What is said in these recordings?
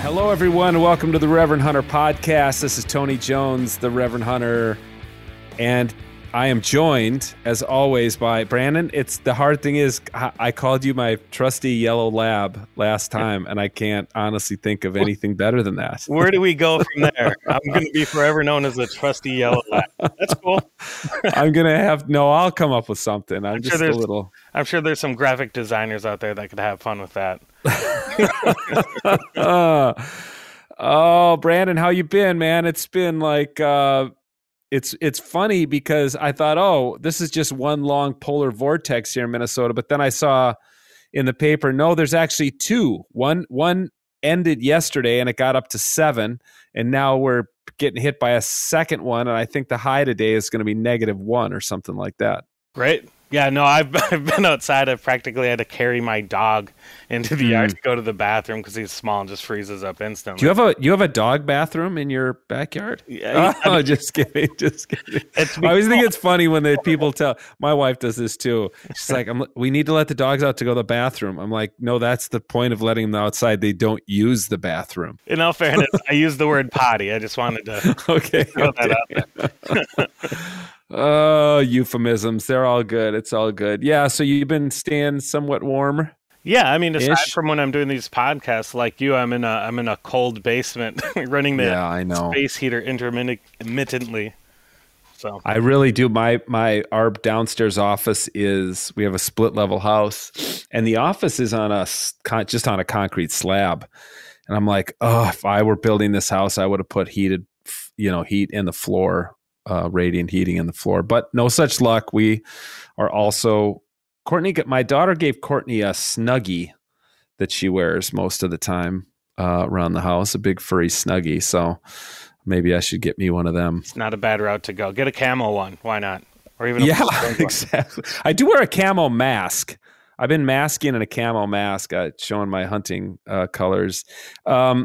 Hello, everyone. Welcome to the Reverend Hunter Podcast. This is Tony Jones, the Reverend Hunter, and I am joined, as always, by Brandon. It's the hard thing is I called you my trusty yellow lab last time, and I can't honestly think of anything better than that. Where do we go from there? I'm going to be forever known as the trusty yellow lab. That's cool. I'll come up with something. I'm sure there's some graphic designers out there that could have fun with that. Oh, Brandon, how you been, man? It's been like it's funny because I thought, this is just one long polar vortex here in Minnesota, but then I saw in the paper, no, there's actually two. One ended yesterday and it got up to 7, and now we're getting hit by a second one, and I think the high today is going to be -1 or something like that. Great. Yeah, no, I've been outside. I've practically had to carry my dog into the yard to go to the bathroom because he's small and just freezes up instantly. Do you have a dog bathroom in your backyard? Yeah, just kidding. I always think it's funny when people tell. My wife does this too. She's like, "We need to let the dogs out to go to the bathroom." I'm like, "No, that's the point of letting them outside. They don't use the bathroom." In all fairness, I used the word potty. I just wanted to throw that out there. Oh, euphemisms. They're all good. It's all good. Yeah, so you've been staying somewhat warm? Yeah, I mean, aside from when I'm doing these podcasts like you, I'm in a cold basement running the space heater intermittently. So I really do. Our downstairs office we have a split level house, and the office is just on a concrete slab. And I'm like, if I were building this house, I would have put heat in the floor. Radiant heating in the floor, but no such luck. We are also my daughter gave Courtney a Snuggie that she wears most of the time around the house, a big furry Snuggie. So maybe I should get me one of them. It's not a bad route to go. Get a camo one. Why not? Or even exactly. I do wear a camo mask. I've been masking in a camo mask, showing my hunting colors. And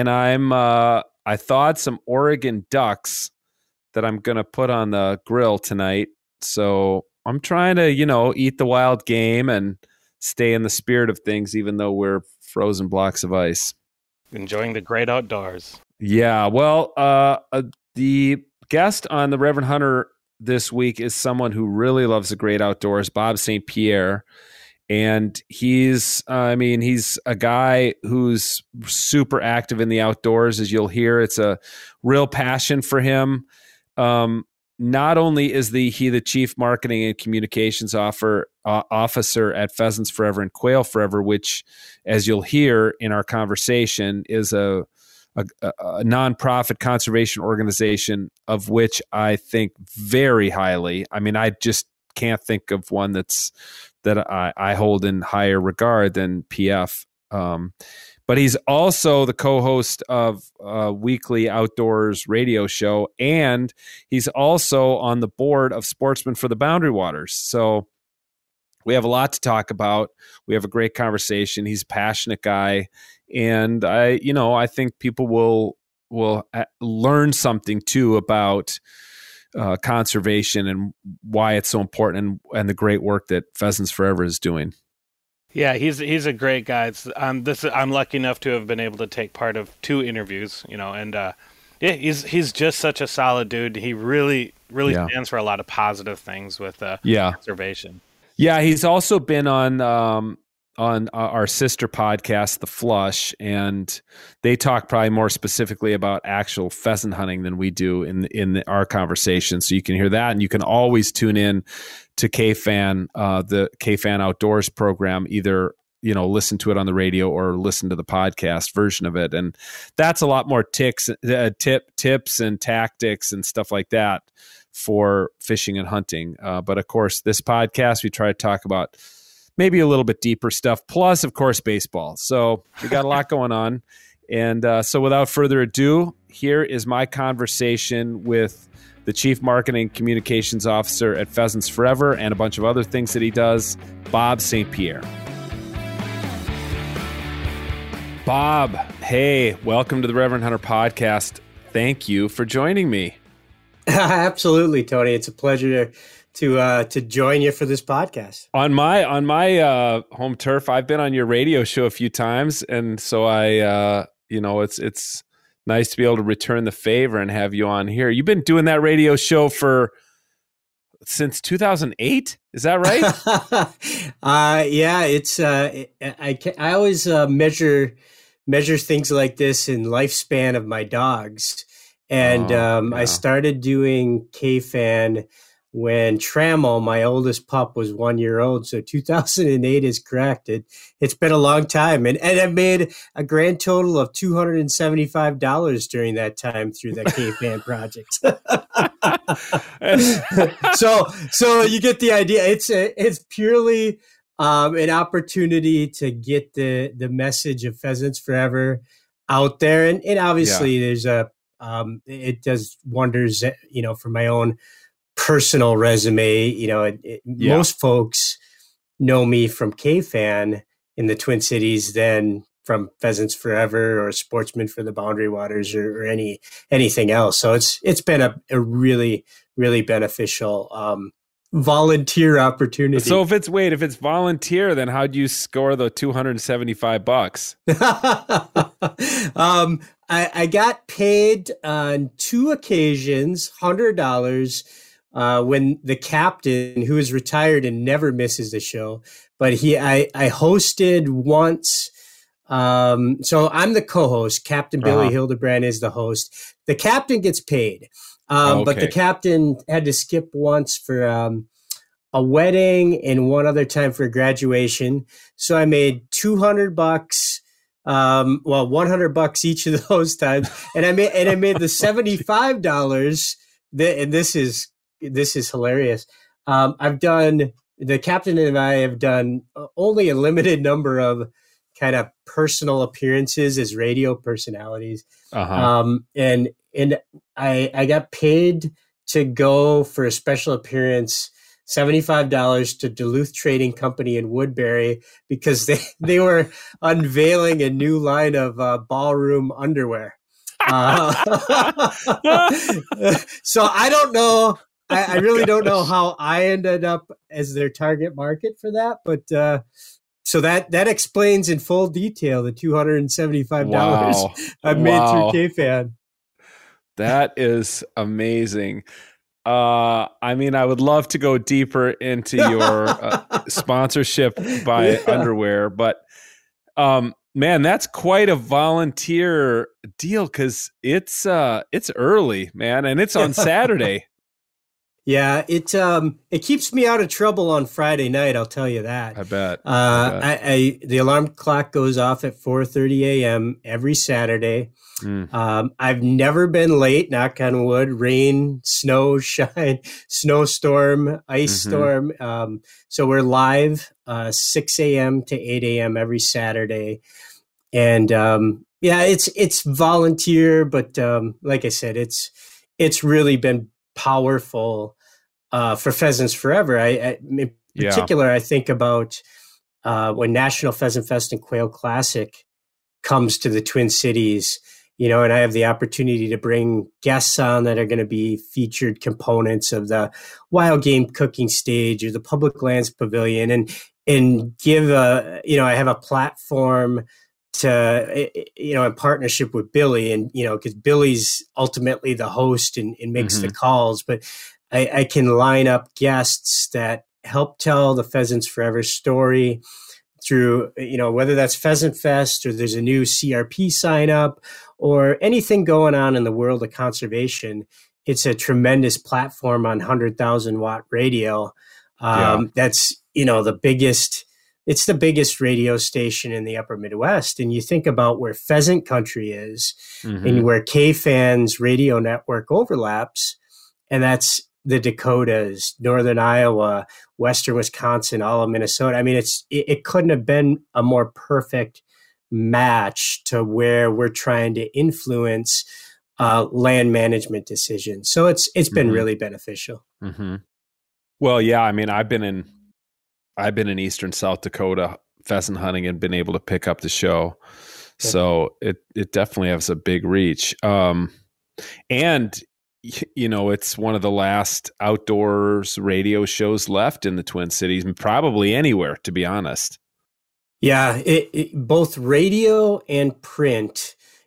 I thawed some Oregon ducks that I'm going to put on the grill tonight. So I'm trying to, eat the wild game and stay in the spirit of things, even though we're frozen blocks of ice. Enjoying the great outdoors. Yeah. Well, the guest on the Reverend Hunter this week is someone who really loves the great outdoors, Bob St. Pierre. And he's a guy who's super active in the outdoors, as you'll hear. It's a real passion for him. Not only is he the chief marketing and communications officer at Pheasants Forever and Quail Forever, which, as you'll hear in our conversation, is a nonprofit conservation organization of which I think very highly. I mean, I just can't think of one that I hold in higher regard than PF. But he's also the co-host of a weekly outdoors radio show, and he's also on the board of Sportsmen for the Boundary Waters. So we have a lot to talk about. We have a great conversation. He's a passionate guy, and I think people will learn something too about conservation and why it's so important, and the great work that Pheasants Forever is doing. Yeah, he's a great guy. I'm lucky enough to have been able to take part of 2 interviews, and he's just such a solid dude. He really stands for a lot of positive things with conservation. Yeah, he's also been on our sister podcast, The Flush, and they talk probably more specifically about actual pheasant hunting than we do in our conversation. So you can hear that, and you can always tune in to KFAN, the KFAN Outdoors program, either listen to it on the radio or listen to the podcast version of it, and that's a lot more tips and tactics and stuff like that for fishing and hunting. But of course, this podcast we try to talk about maybe a little bit deeper stuff, plus of course baseball. So we got a lot going on, and so without further ado, here is my conversation with the Chief Marketing Communications Officer at Pheasants Forever, and a bunch of other things that he does, Bob St. Pierre. Bob, hey, welcome to the Reverend Hunter Podcast. Thank you for joining me. Absolutely, Tony. It's a pleasure to join you for this podcast. On my home turf, I've been on your radio show a few times, and so I it's nice to be able to return the favor and have you on here. You've been doing that radio show since 2008. Is that right? Yeah, it's I always measure things like this in lifespan of my dogs. And I started doing KFan when Trammell, my oldest pup, was 1 year old. So 2008 is correct. It's been a long time. And I've made a grand total of $275 during that time through that KFan project. So you get the idea. It's purely an opportunity to get the message of Pheasants Forever out there. And obviously there's it does wonders, for my own personal resume. Most folks know me from KFan in the Twin Cities than from Pheasants Forever or Sportsman for the Boundary Waters or anything else. So it's been a really, really beneficial volunteer opportunity. So if it's volunteer, then how'd you score the $275? I got paid on 2 occasions, $100, when the captain, who is retired and never misses the show, but I hosted once. So I'm the co-host. Captain Billy Hildebrand is the host. The captain gets paid. But the captain had to skip once for a wedding and one other time for graduation. So I made $200, $100 each of those times, and I made the $75. And this is hilarious. The captain and I have done only a limited number of kind of personal appearances as radio personalities. And I got paid to go for a special appearance, $75 to Duluth Trading Company in Woodbury, because they were unveiling a new line of ballroom underwear. So I don't know. I really don't know how I ended up as their target market for that, but so that explains in full detail the $275 I've made through KFan. That is amazing. I mean, I would love to go deeper into your sponsorship by underwear, but man, that's quite a volunteer deal, because it's early, man, and it's on Saturday. Yeah, it keeps me out of trouble on Friday night, I'll tell you that. I bet. The alarm clock goes off at 4:30 a.m. every Saturday. I've never been late, knock on wood, rain, snow, shine, snowstorm, ice storm. So we're live 6 a.m. to 8 a.m. every Saturday. And it's volunteer, but like I said, it's really been powerful for Pheasants Forever. In particular, I think about when National Pheasant Fest and Quail Classic comes to the Twin Cities, and I have the opportunity to bring guests on that are going to be featured components of the wild game cooking stage or the public lands pavilion, and give I have a platform to, in partnership with Billy, and, because Billy's ultimately the host and makes the calls, but I can line up guests that help tell the Pheasants Forever story through, whether that's Pheasant Fest or there's a new CRP sign up or anything going on in the world of conservation. It's a tremendous platform on 100,000 watt radio. That's, it's the biggest radio station in the upper Midwest. And you think about where pheasant country is and where KFan's radio network overlaps, and that's the Dakotas, northern Iowa, western Wisconsin, all of Minnesota. I mean, it couldn't have been a more perfect match to where we're trying to influence land management decisions. So it's been really beneficial. Well, yeah, I mean, I've been in eastern South Dakota pheasant hunting and been able to pick up the show. So it definitely has a big reach. And it's one of the last outdoors radio shows left in the Twin Cities, and probably anywhere, to be honest. Yeah, both radio and print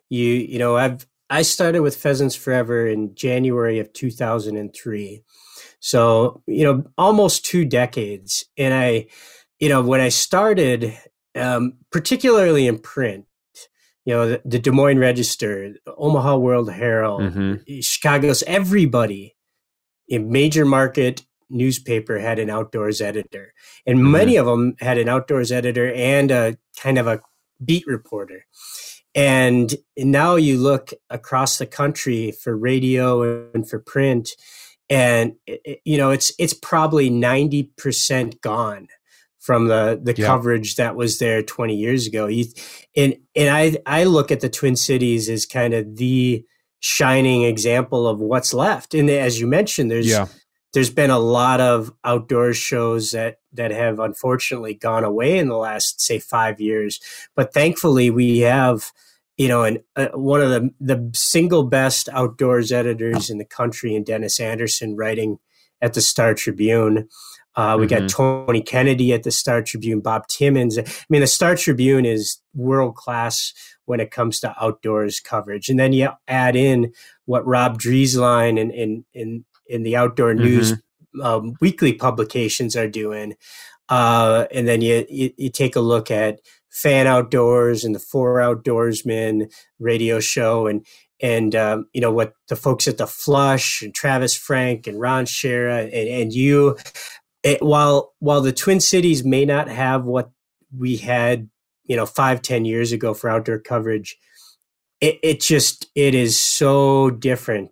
I started with Pheasants Forever in January of 2003. So, almost 2 decades. And when I started, particularly in print, the Des Moines Register, Omaha World Herald, Chicago's, everybody in major market newspaper had an outdoors editor. And many of them had an outdoors editor and a kind of a beat reporter. And now you look across the country for radio and for print, and it's probably 90% gone from the coverage that was there 20 years ago. And I look at the Twin Cities as kind of the shining example of what's left. And as you mentioned, there's been a lot of outdoor shows that have unfortunately gone away in the last, say, 5 years. But thankfully, we have, one of the single best outdoors editors in the country, in Dennis Anderson, writing at the Star Tribune. We got Tony Kennedy at the Star Tribune, Bob Timmons. I mean, the Star Tribune is world class when it comes to outdoors coverage. And then you add in what Rob Drieslein in the outdoor news weekly publications are doing. And then you take a look at Fan Outdoors and the Four Outdoorsmen radio show, and what the folks at the Flush and Travis Frank and Ron Schara and you. While the Twin Cities may not have what we had 5-10 years ago for outdoor coverage, it is so different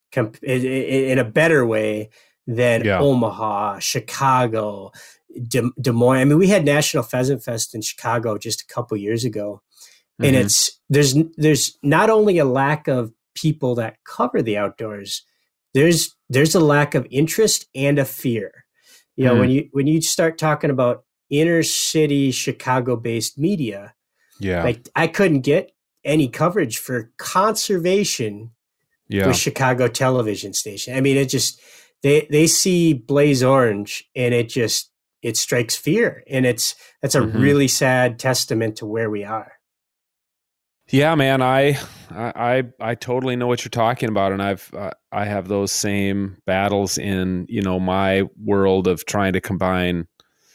in a better way than Omaha, Chicago, Des Moines. I mean, we had National Pheasant Fest in Chicago just a couple years ago, and there's not only a lack of people that cover the outdoors, there's a lack of interest and a fear. When you start talking about inner city Chicago-based media, like I couldn't get any coverage for conservation with Chicago television station. I mean, it just they see Blaze Orange and it strikes fear, and that's a really sad testament to where we are. Yeah, man, I totally know what you're talking about, and I have those same battles in my world of trying to combine,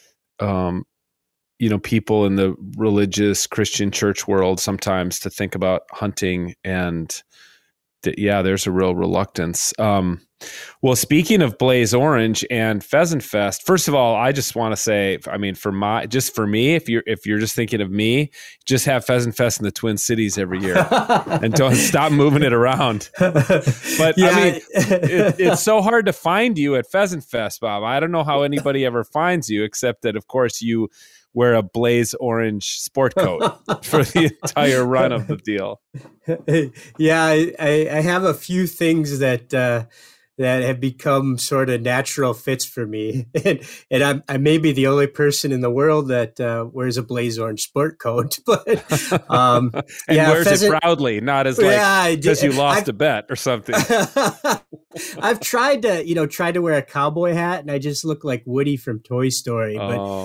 people in the religious Christian church world sometimes to think about hunting, and there's a real reluctance. Well, speaking of Blaze Orange and Pheasant Fest, first of all, I just want to say, I mean, for me, if you're just thinking of me, just have Pheasant Fest in the Twin Cities every year and don't stop moving it around. But I mean, it's so hard to find you at Pheasant Fest, Bob. I don't know how anybody ever finds you, except that, of course, you wear a Blaze Orange sport coat for the entire run of the deal. Yeah, I have a few things that have become sort of natural fits for me, and I may be the only person in the world that wears a Blaze Orange sport coat, but and wears it proudly, not as because you lost a bet or something. I've tried to wear a cowboy hat, and I just look like Woody from Toy Story.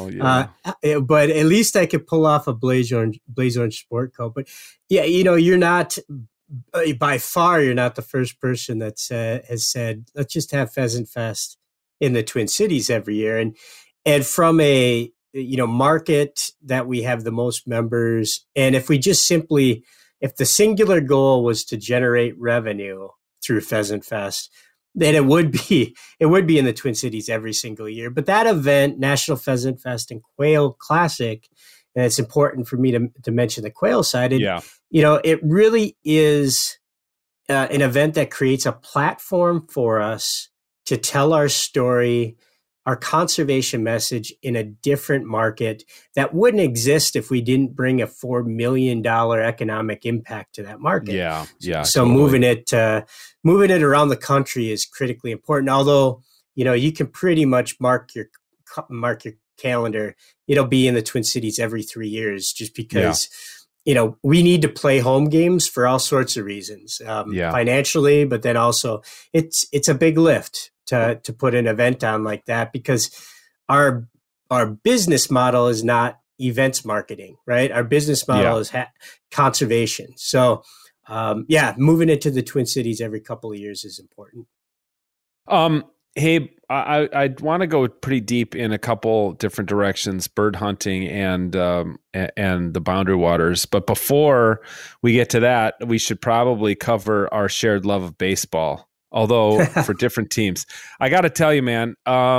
But at least I could pull off a Blaze Orange sport coat. But you're not. By far, you're not the first person that has said, let's just have Pheasant Fest in the Twin Cities every year. And from a market that we have the most members, and if the singular goal was to generate revenue through Pheasant Fest, then it would be in the Twin Cities every single year. But that event, National Pheasant Fest and Quail Classic, and it's important for me to mention the quail side. It really is an event that creates a platform for us to tell our story, our conservation message in a different market that wouldn't exist if we didn't bring a $4 million economic impact to that market. So totally. moving it around the country is critically important. Although, you can pretty much mark your calendar. It'll be in the Twin Cities every 3 years, just because we need to play home games for all sorts of reasons, financially, but then also it's a big lift to put an event on like that, because our business model is not events marketing, right? Our business model is conservation. So moving into the Twin Cities every couple of years is important. Hey, I want to go pretty deep in a couple different directions, bird hunting and the Boundary Waters. But before we get to that, we should probably cover our shared love of baseball, although for different teams. I got to tell you, man,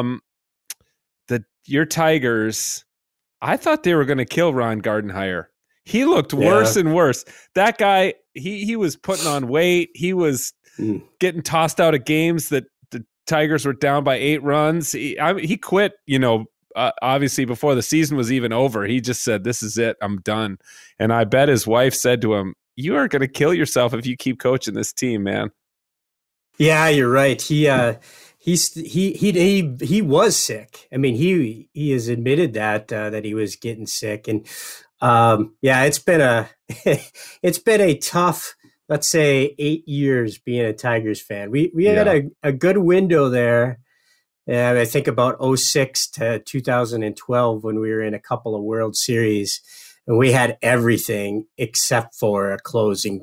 your Tigers, I thought they were going to kill Ron Gardenhire. He looked worse and worse. That guy, he was putting on weight. He was getting tossed out of games that the Tigers were down by 8 runs. He quit, obviously before the season was even over. He just said, "This is it. I'm done." And I bet his wife said to him, "You are going to kill yourself if you keep coaching this team, man." Yeah, you're right. He was sick. I mean, he has admitted that he was getting sick, and it's been a tough, let's say, 8 years being a Tigers fan. We had a good window there. And I think about 2006 to 2012 when we were in a couple of World Series, and we had everything except for a closer.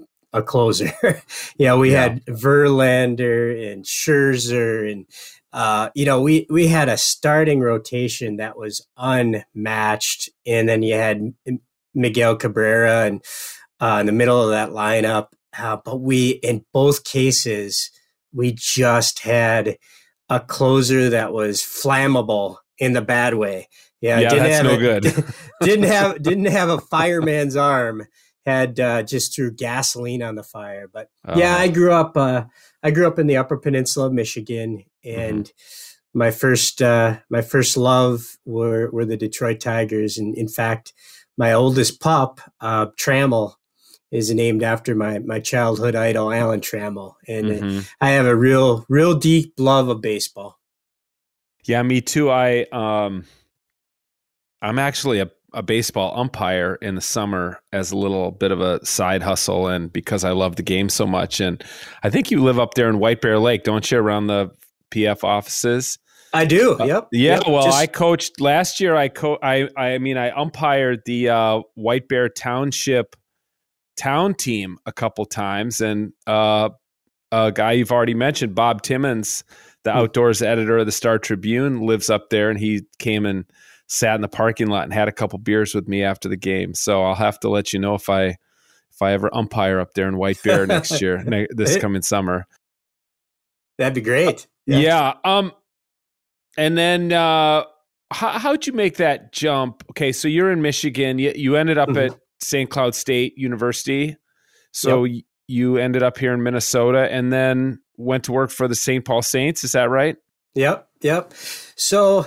We had Verlander and Scherzer, and we had a starting rotation that was unmatched, and then you had Miguel Cabrera and in the middle of that lineup. But in both cases, we just had a closer that was flammable in the bad way. That's no good. didn't have a fireman's arm. Had just threw gasoline on the fire. But I grew up in the Upper Peninsula of Michigan, and my first love were the Detroit Tigers. And in fact, my oldest pup, Trammell, is named after my childhood idol, Alan Trammell. And I have a real deep love of baseball. Yeah, me too. I'm actually a baseball umpire in the summer as a little bit of a side hustle, and because I love the game so much. And I think you live up there in White Bear Lake, don't you, around the PF offices? I do. Yep. Yeah. Well, I coached last year. I umpired the White Bear Township town team a couple times, and a guy you've already mentioned, Bob Timmons, the outdoors editor of the Star Tribune, lives up there, and he came and sat in the parking lot and had a couple beers with me after the game. So I'll have to let you know if I ever umpire up there in White Bear next year, this coming summer. That'd be great. Yeah. And then how'd you make that jump? Okay, so you're in Michigan. You ended up at St. Cloud State University. So you ended up here in Minnesota and then went to work for the St. Paul Saints. Is that right? Yep. So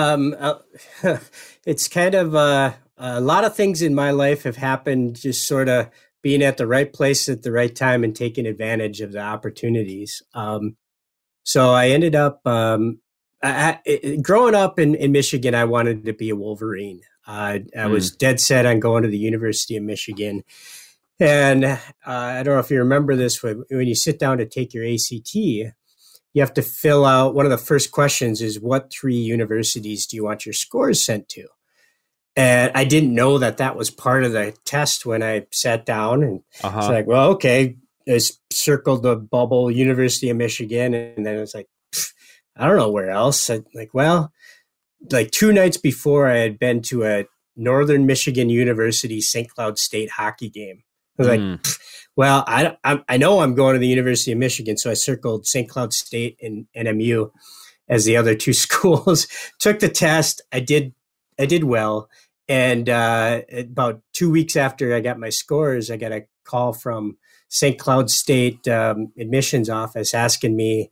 it's kind of a lot of things in my life have happened just sort of being at the right place at the right time and taking advantage of the opportunities. So I ended up growing up in Michigan. I wanted to be a Wolverine. I was dead set on going to the University of Michigan. And I don't know if you remember this, when you sit down to take your ACT, you have to fill out, one of the first questions is, what 3 universities do you want your scores sent to? And I didn't know that was part of the test when I sat down. And it's like, well, okay, I circled the bubble, University of Michigan. And then it's like, I don't know where else. Like 2 nights before, I had been to a Northern Michigan University St. Cloud State hockey game. I was like, well, I know I'm going to the University of Michigan, so I circled St. Cloud State and NMU as the other 2 schools. Took the test. I did well, and about 2 weeks after I got my scores, I got a call from St. Cloud State admissions office asking me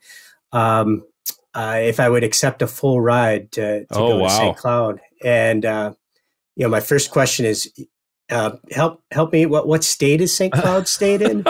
if I would accept a full ride to go to St. Cloud. And my first question is, help me. What state is St. Cloud State in?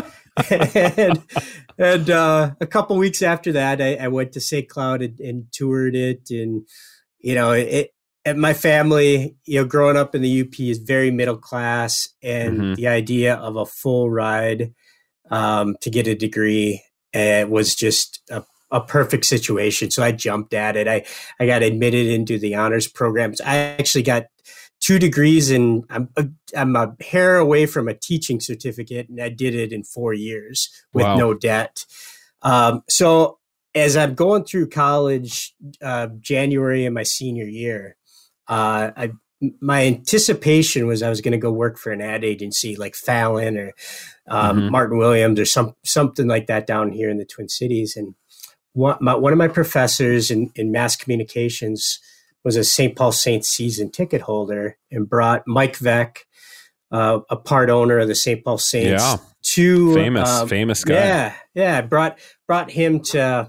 and a couple weeks after that, I went to St. Cloud and toured it. And and my family, growing up in the UP is very middle class, and the idea of a full ride to get a degree was just a perfect situation. So I jumped at it. I got admitted into the honors programs. I actually got 2 degrees, and I'm a hair away from a teaching certificate, and I did it in 4 years with no debt. So as I'm going through college, January of my senior year, my anticipation was I was going to go work for an ad agency like Fallon or Martin Williams or something like that down here in the Twin Cities. And one of my professors in mass communications was a St. Paul Saints season ticket holder and brought Mike Veck, a part owner of the St. Paul Saints, to famous guy. Brought him to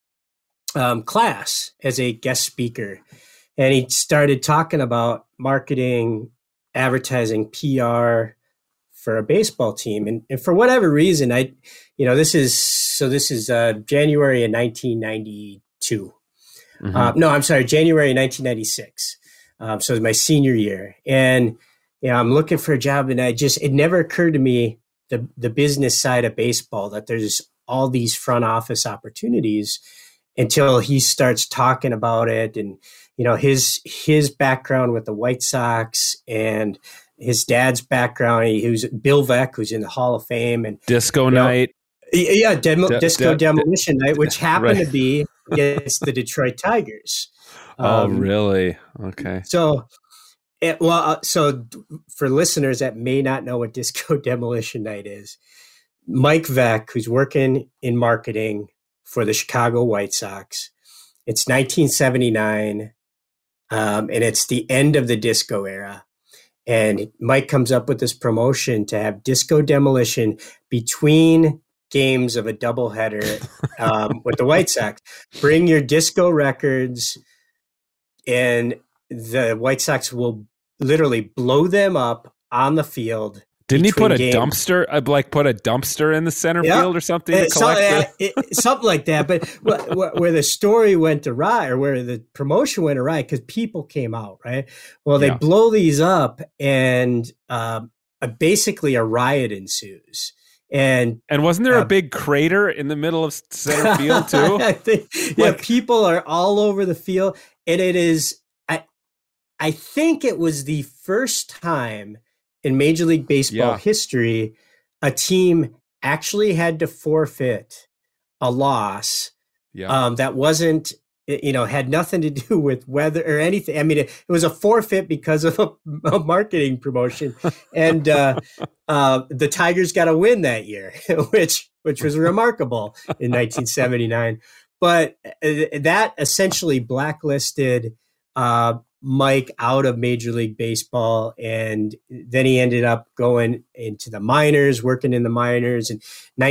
class as a guest speaker. And he started talking about marketing, advertising, PR for a baseball team. And for whatever reason, this is January of 1992. No, I'm sorry, January 1996. So it was my senior year. And, I'm looking for a job, and it never occurred to me, the business side of baseball, that there's all these front office opportunities until he starts talking about it. And, his background with the White Sox and his dad's background. He was Bill Veck, who's in the Hall of Fame, and Disco Night. Yeah, Disco Demolition Night, which happened to be against the Detroit Tigers. Oh, really? Okay. So for listeners that may not know what Disco Demolition Night is, Mike Veck, who's working in marketing for the Chicago White Sox, it's 1979, and it's the end of the disco era. And Mike comes up with this promotion to have Disco Demolition between games of a doubleheader with the White Sox. Bring your disco records, and the White Sox will literally blow them up on the field. Didn't he put a dumpster, put a dumpster in the center field or something to collect something like that? But where the story went awry, or where the promotion went awry, because people came out, right? Well, they blow these up, and basically a riot ensues. And wasn't there a big crater in the middle of center field too? I think, people are all over the field, and it is. I think it was the first time in Major League Baseball history a team actually had to forfeit a loss that wasn't, had nothing to do with weather or anything. I mean, it was a forfeit because of a marketing promotion, and the Tigers got a win that year, which was remarkable in 1979. But that essentially blacklisted Mike out of Major League Baseball, and then he ended up going into the minors, working in the minors. In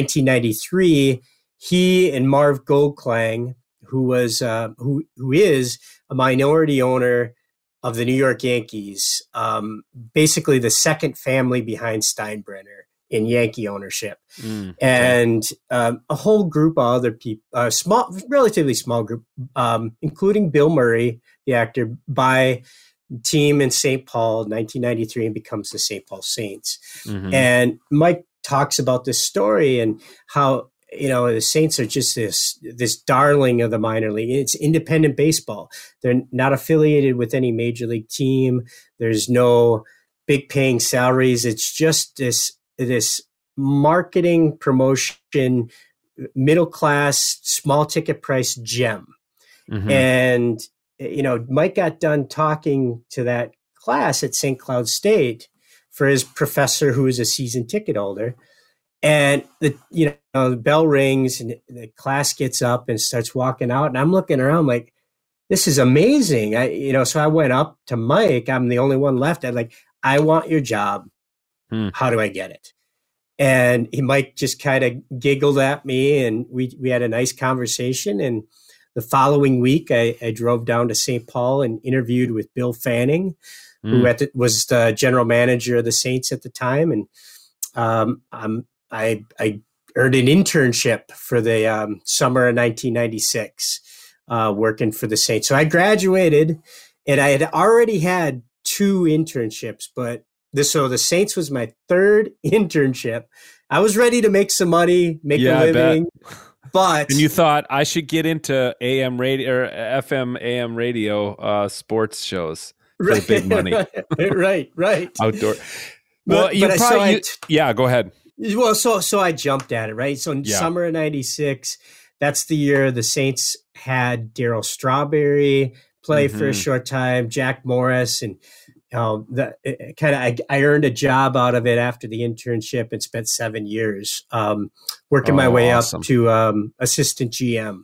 1993, he and Marv Goldklang, who is a minority owner of the New York Yankees, basically the second family behind Steinbrenner in Yankee ownership, and a whole group of other people, relatively small group, including Bill Murray, the actor, buy team in St. Paul, 1993, and becomes the St. Paul Saints. And Mike talks about this story and how, the Saints are just this darling of the minor league. It's independent baseball. They're not affiliated with any major league team. There's no big paying salaries. It's just this marketing promotion, middle class, small ticket price gem. And, Mike got done talking to that class at St. Cloud State for his professor, who was a season ticket holder. And the bell rings and the class gets up and starts walking out. And I'm looking around like, this is amazing. So I went up to Mike. I'm the only one left. I'm like, I want your job. How do I get it? And Mike just kind of giggled at me, and we had a nice conversation. And the following week, I drove down to St. Paul and interviewed with Bill Fanning, who was the general manager of the Saints at the time. And I earned an internship for the summer of 1996, working for the Saints. So I graduated, and I had already had 2 internships, but the Saints was my 3rd internship. I was ready to make some money, make a living. But and you thought I should get into AM radio or FM AM radio sports shows. for the big money. right. Outdoor. Well, yeah, go ahead. Well, so I jumped at it, right? So in summer of '96, that's the year the Saints had Darryl Strawberry play for a short time, Jack Morris, and I earned a job out of it after the internship and spent 7 years working my way up to assistant GM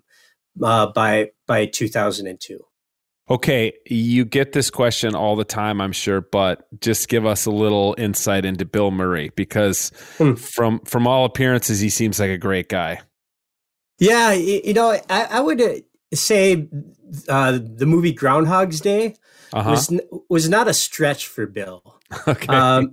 by 2002. Okay, you get this question all the time, I'm sure, but just give us a little insight into Bill Murray, because from all appearances, he seems like a great guy. Yeah, I would say the movie Groundhog's Day was not a stretch for Bill. Okay.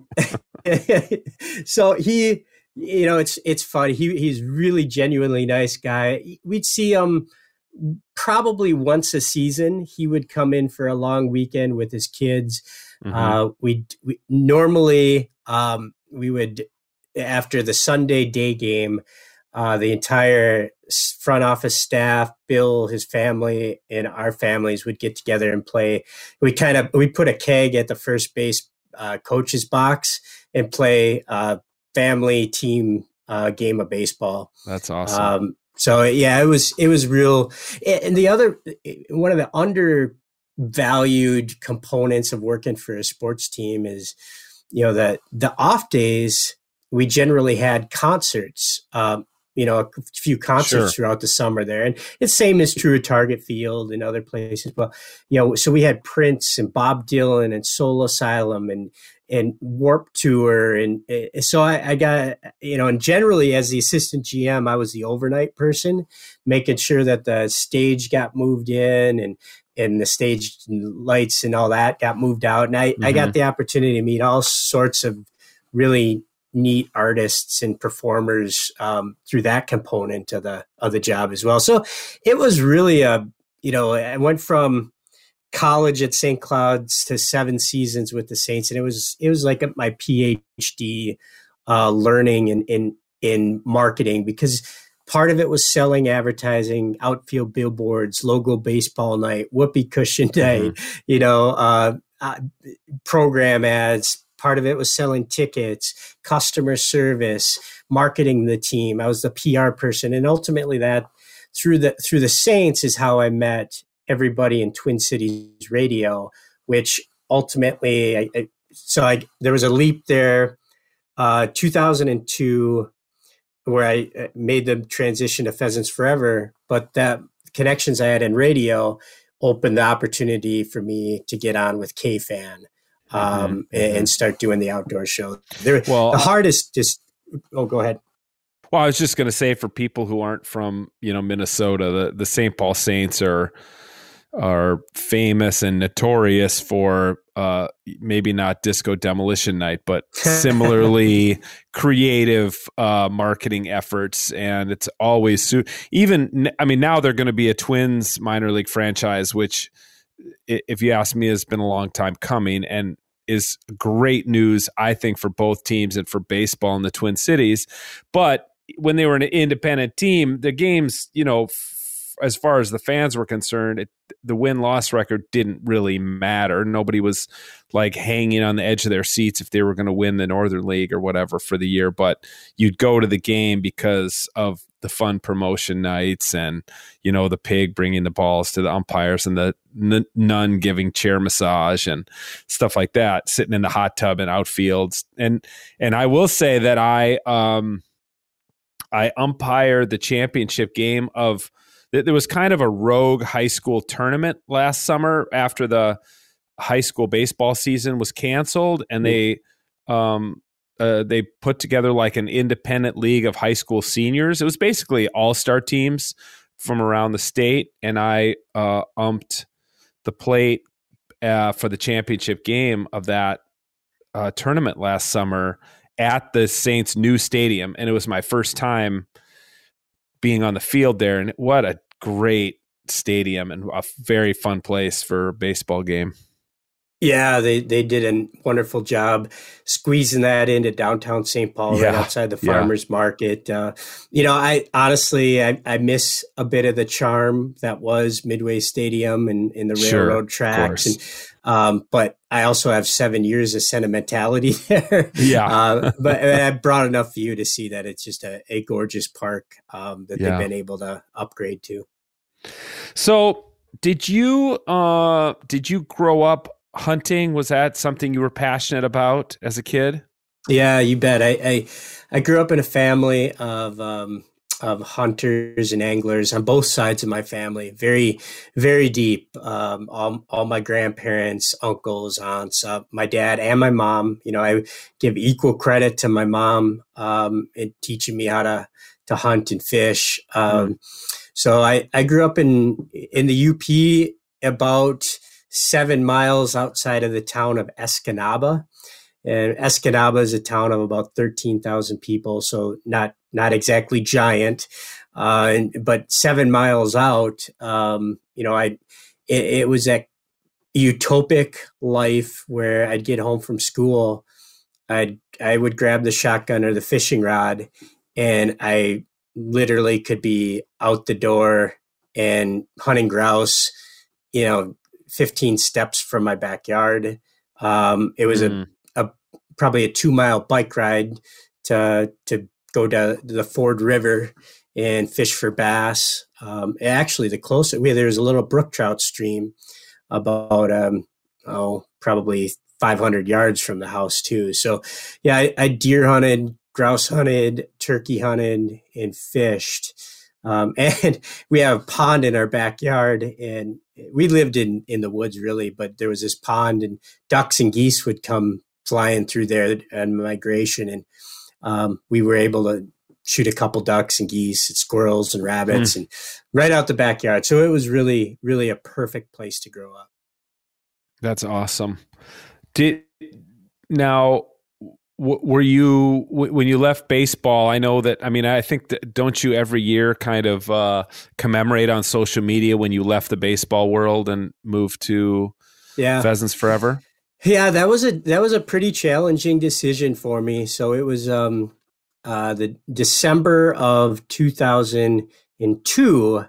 So he, it's funny. He's really genuinely nice guy. We'd see him probably once a season. He would come in for a long weekend with his kids. We normally we would, after the Sunday day game, the entire front office staff, Bill, his family, and our families would get together and play. We put a keg at the first base coach's box and play family team game of baseball. That's awesome. So yeah, it was real. And the other, one of the undervalued components of working for a sports team is, the off days, we generally had concerts, a few concerts throughout the summer there. And the same is true at Target Field and other places. But, so we had Prince and Bob Dylan and Soul Asylum and Warped Tour. And so I got, and generally as the assistant GM, I was the overnight person, making sure that the stage got moved in and the stage lights and all that got moved out. And I got the opportunity to meet all sorts of really neat artists and performers through that component of the job as well. So it was really I went from college at St. Cloud's to 7 seasons with the Saints, and it was like my PhD learning in marketing, because part of it was selling advertising, outfield billboards, logo baseball night, whoopee cushion night, program ads. Part of it was selling tickets, customer service, marketing the team. I was the PR person, and ultimately that through the Saints is how I met everybody in Twin Cities radio, which ultimately there was a leap there, 2002, where I made the transition to Pheasants Forever, but that connections I had in radio opened the opportunity for me to get on with KFan. And start doing the outdoor show. The hardest go ahead. Well, I was just going to say, for people who aren't from, Minnesota, the St. Paul Saints are famous and notorious for maybe not Disco Demolition Night, but similarly creative marketing efforts. And it's always now they're going to be a Twins minor league franchise, which, if you ask me, has been a long time coming and is great news, I think, for both teams and for baseball in the Twin Cities. But when they were an independent team, the games, as far as the fans were concerned, the win-loss record didn't really matter. Nobody was like hanging on the edge of their seats if they were going to win the Northern League or whatever for the year. But you'd go to the game because of the fun promotion nights and, the pig bringing the balls to the umpires and the nun giving chair massage and stuff like that, sitting in the hot tub and outfields. And I will say that I umpired the championship game of, there was kind of a rogue high school tournament last summer after the high school baseball season was canceled, and they put together like an independent league of high school seniors. It was basically all-star teams from around the state, and I umped the plate for the championship game of that tournament last summer at the Saints' new stadium, and it was my first time being on the field there, and what a great stadium and a very fun place for a baseball game. Yeah, they did a wonderful job squeezing that into downtown St. Paul, right outside the farmers market. I honestly, I miss a bit of the charm that was Midway Stadium and in the railroad tracks. But I also have 7 years of sentimentality there. Yeah. But I brought enough for you to see that it's just a gorgeous park that they've been able to upgrade to. So did you grow up hunting? Was that something you were passionate about as a kid? Yeah, you bet. I grew up in a family of hunters and anglers on both sides of my family. Very, very deep. All my grandparents, uncles, aunts, my dad and my mom. I give equal credit to my mom in teaching me how to hunt and fish. So I grew up in the UP, about 7 miles outside of the town of Escanaba. And Escanaba is a town of about 13,000 people, so not exactly giant, but 7 miles out. It was that utopic life where I'd get home from school, I would grab the shotgun or the fishing rod, and I literally could be out the door and hunting grouse, 15 steps from my backyard. It was probably a 2-mile bike ride to go to the Ford River and fish for bass. Actually, the closest there's a little brook trout stream about probably 500 yards from the house too. So yeah, I deer hunted, grouse hunted, turkey hunted, and fished. And we have a pond in our backyard, and we lived in the woods really, but there was this pond, and ducks and geese would come flying through there on migration. And we were able to shoot a couple ducks and geese and squirrels and rabbits and right out the backyard. So it was really, really a perfect place to grow up. That's awesome. Were you, when you left baseball, I know that, I think that, don't you every year kind of commemorate on social media when you left the baseball world and moved to Pheasants Forever? Yeah, that was a pretty challenging decision for me. So it was the December of 2002.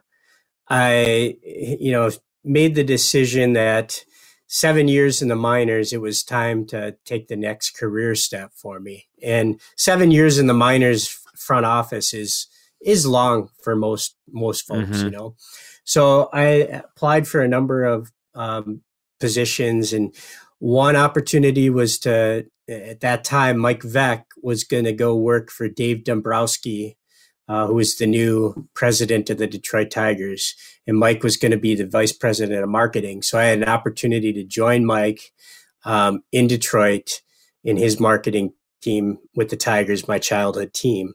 I made the decision that 7 years in the minors, it was time to take the next career step for me. And 7 years in the minors front office is long for most folks, So I applied for a number of positions, and one opportunity was at that time, Mike Veeck was going to go work for Dave Dombrowski, who was the new president of the Detroit Tigers. And Mike was going to be the vice president of marketing. So I had an opportunity to join Mike in Detroit in his marketing team with the Tigers, my childhood team.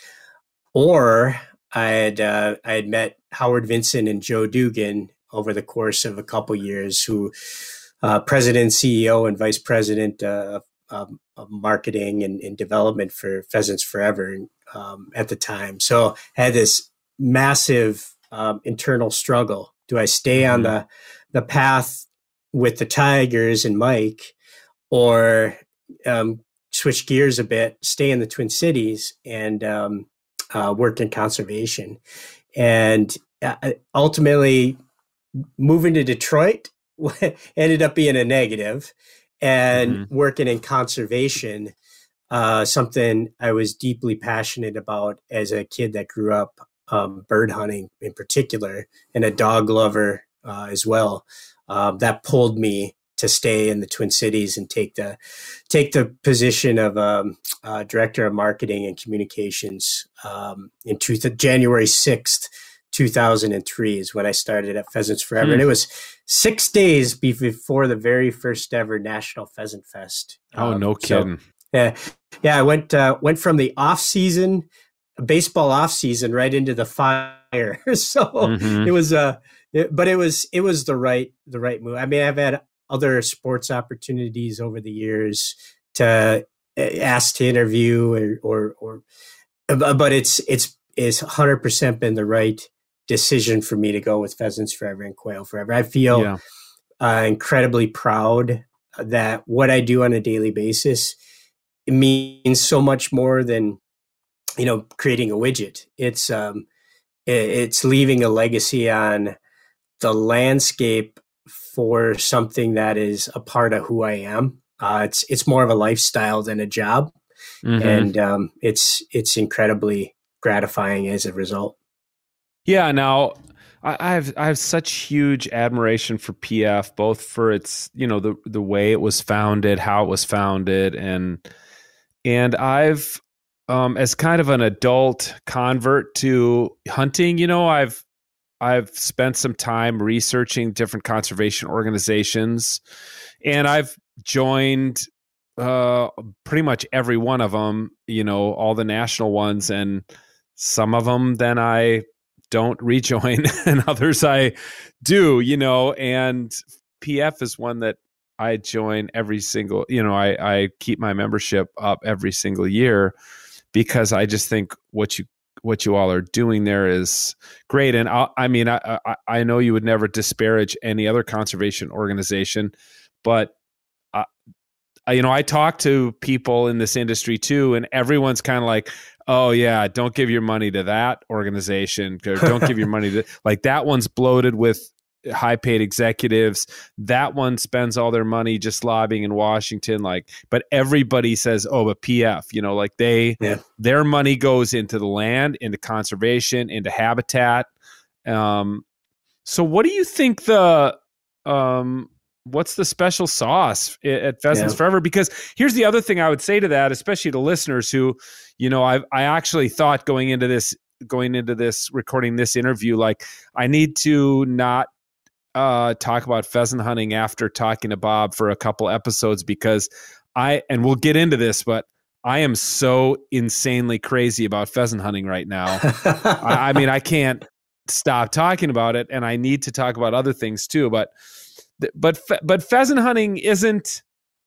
Or I had met Howard Vincent and Joe Dugan over the course of a couple years, who president, CEO, and vice president of marketing and development for Pheasants Forever at the time. So I had this massive internal struggle. Do I stay on the path with the Tigers and Mike, or switch gears a bit, stay in the Twin Cities and work in conservation? And ultimately, moving to Detroit ended up being a negative, and working in conservation, something I was deeply passionate about as a kid that grew up bird hunting in particular, and a dog lover as well. That pulled me to stay in the Twin Cities and take the position of director of marketing and communications in January 6th, 2003 is when I started at Pheasants Forever. And it was 6 days before the very first ever National Pheasant Fest. No kidding. So, I went from the baseball off season right into the fire. So it was but it was the right move. I've had other sports opportunities over the years to ask to interview but it's 100% been the right decision for me to go with Pheasants Forever and Quail Forever. I feel incredibly proud that what I do on a daily basis, it means so much more than, creating a widget. It's leaving a legacy on the landscape for something that is a part of who I am. It's more of a lifestyle than a job, and it's incredibly gratifying as a result. Yeah. Now, I have such huge admiration for PF, both for its, the way it was founded, how it was founded, and I've as kind of an adult convert to hunting, I've spent some time researching different conservation organizations, and I've joined pretty much every one of them, all the national ones, and some of them then I don't rejoin and others I do, and PF is one that I join every single, I keep my membership up every single year because I just think what you all are doing there is great. And I know you would never disparage any other conservation organization, but I talk to people in this industry too, and everyone's kind of like, oh yeah, don't give your money to that organization, or don't give your money to, like, that one's bloated with high paid executives. That one spends all their money just lobbying in Washington. But everybody says, oh, but PF, their money goes into the land, into conservation, into habitat. So what do you think what's the special sauce at Pheasants Forever? Because here's the other thing I would say to that, especially to listeners who, I actually thought going into this, recording this interview, I need to not talk about pheasant hunting after talking to Bob for a couple episodes, because and we'll get into this, but I am so insanely crazy about pheasant hunting right now. I can't stop talking about it, and I need to talk about other things too, but pheasant hunting isn't,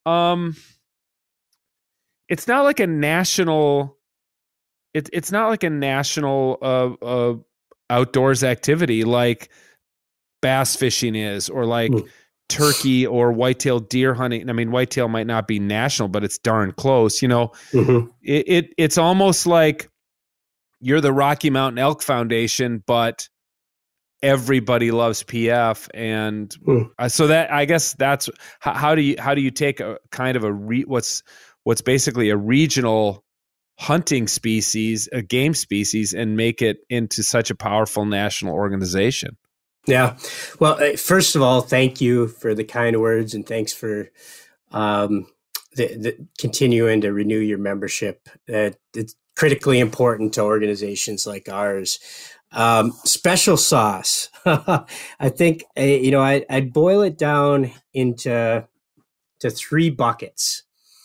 it's not like a national, it's not like a national outdoors activity like bass fishing is, or like turkey or whitetail deer hunting. I mean, whitetail might not be national, but it's darn close, it's almost like you're the Rocky Mountain Elk Foundation, but everybody loves PF. And so that, I guess that's how do you take a kind of what's basically a regional hunting species, a game species, and make it into such a powerful national organization? Yeah. Well, first of all, thank you for the kind words, and thanks for the continuing to renew your membership. It's critically important to organizations like ours. Special sauce. I think, I'd boil it down into three buckets.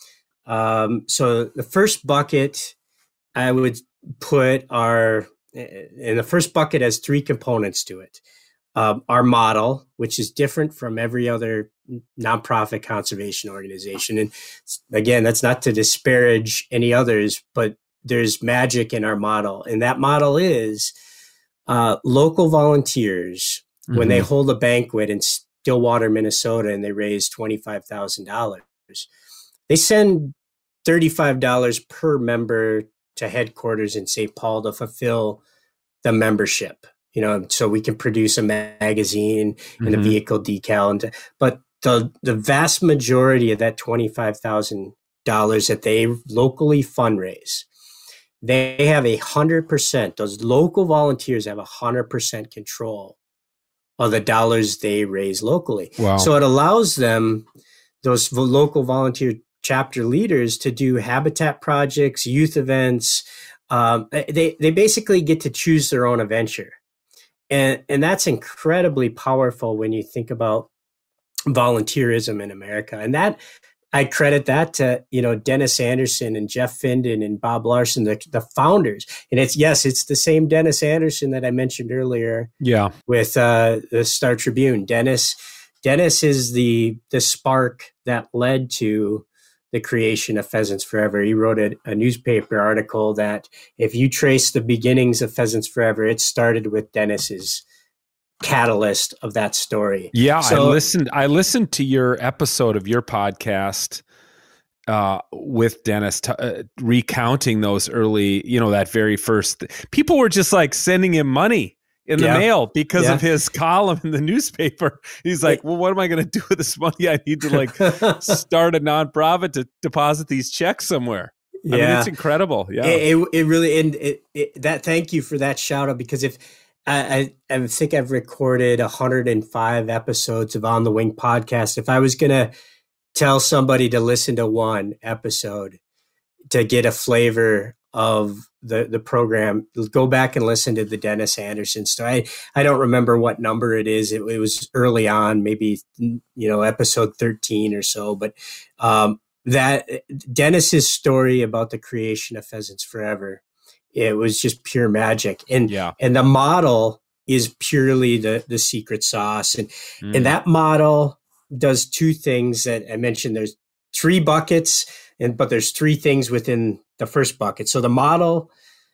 So the first bucket I would put and the first bucket has three components to it. Our model, which is different from every other nonprofit conservation organization. And again, that's not to disparage any others, but there's magic in our model. And that model is local volunteers, when they hold a banquet in Stillwater, Minnesota, and they raise $25,000, they send $35 per member to headquarters in St. Paul to fulfill the membership. So we can produce a magazine and a vehicle decal. But the vast majority of that $25,000 that they locally fundraise, they have 100%. Those local volunteers have 100% control of the dollars they raise locally. Wow. So it allows them, those local volunteer chapter leaders, to do habitat projects, youth events. They basically get to choose their own adventure. And that's incredibly powerful when you think about volunteerism in America. And that, I credit that to, Dennis Anderson and Jeff Finden and Bob Larson, the founders. And it's the same Dennis Anderson that I mentioned earlier. Yeah. With the Star Tribune. Dennis is the spark that led to the creation of Pheasants Forever. He wrote a newspaper article that, if you trace the beginnings of Pheasants Forever, it started with Dennis's catalyst of that story. Yeah, so, I listened to your episode of your podcast with Dennis, recounting those early, that very first. People were just like sending him money. in the mail because of his column in the newspaper. He's like, well, what am I going to do with this money? I need to like start a nonprofit to deposit these checks somewhere. I mean, it's incredible. Yeah, it really, and that, thank you for that shout out, because if I think I've recorded 105 episodes of On the Wing podcast. If I was going to tell somebody to listen to one episode to get a flavor of the program, go back and listen to the Dennis Anderson story. I don't remember what number it is. It was early on, maybe, episode 13 or so, but that Dennis's story about the creation of Pheasants Forever, it was just pure magic. And the model is purely the secret sauce. And that model does two things that I mentioned. There's 3 buckets, but there's 3 things within the first bucket. So the model,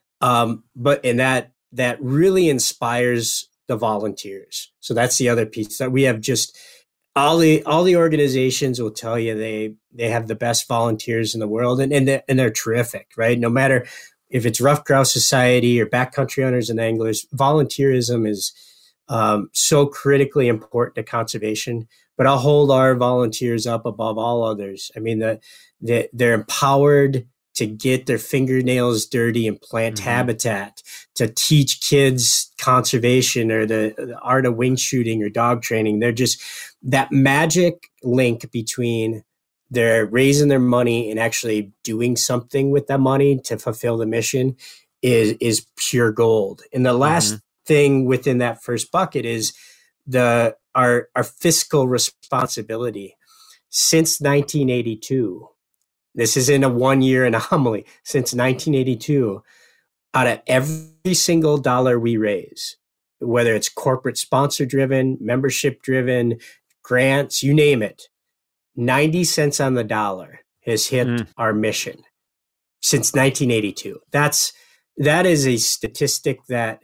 that really inspires the volunteers. So that's the other piece that we have. Just all the organizations will tell you they have the best volunteers in the world, and they're terrific, right? No matter if it's Ruffed Grouse Society or Backcountry Hunters and Anglers, volunteerism is so critically important to conservation. But I'll hold our volunteers up above all others. I mean, they're empowered to get their fingernails dirty and plant habitat, to teach kids conservation or the art of wing shooting or dog training. They're just that magic link between they're raising their money and actually doing something with that money to fulfill the mission is pure gold. And the last thing within that first bucket is our fiscal responsibility. Since 1982, this isn't a 1-year anomaly. Since 1982, out of every single dollar we raise, whether it's corporate sponsor driven, membership driven, grants, you name it, 90 cents on the dollar has hit our mission since 1982. That is a statistic that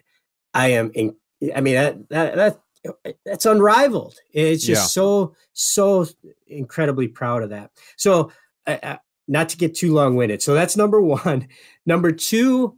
that's unrivaled. It's just so incredibly proud of that. So not to get too long-winded. So that's number 1. Number 2,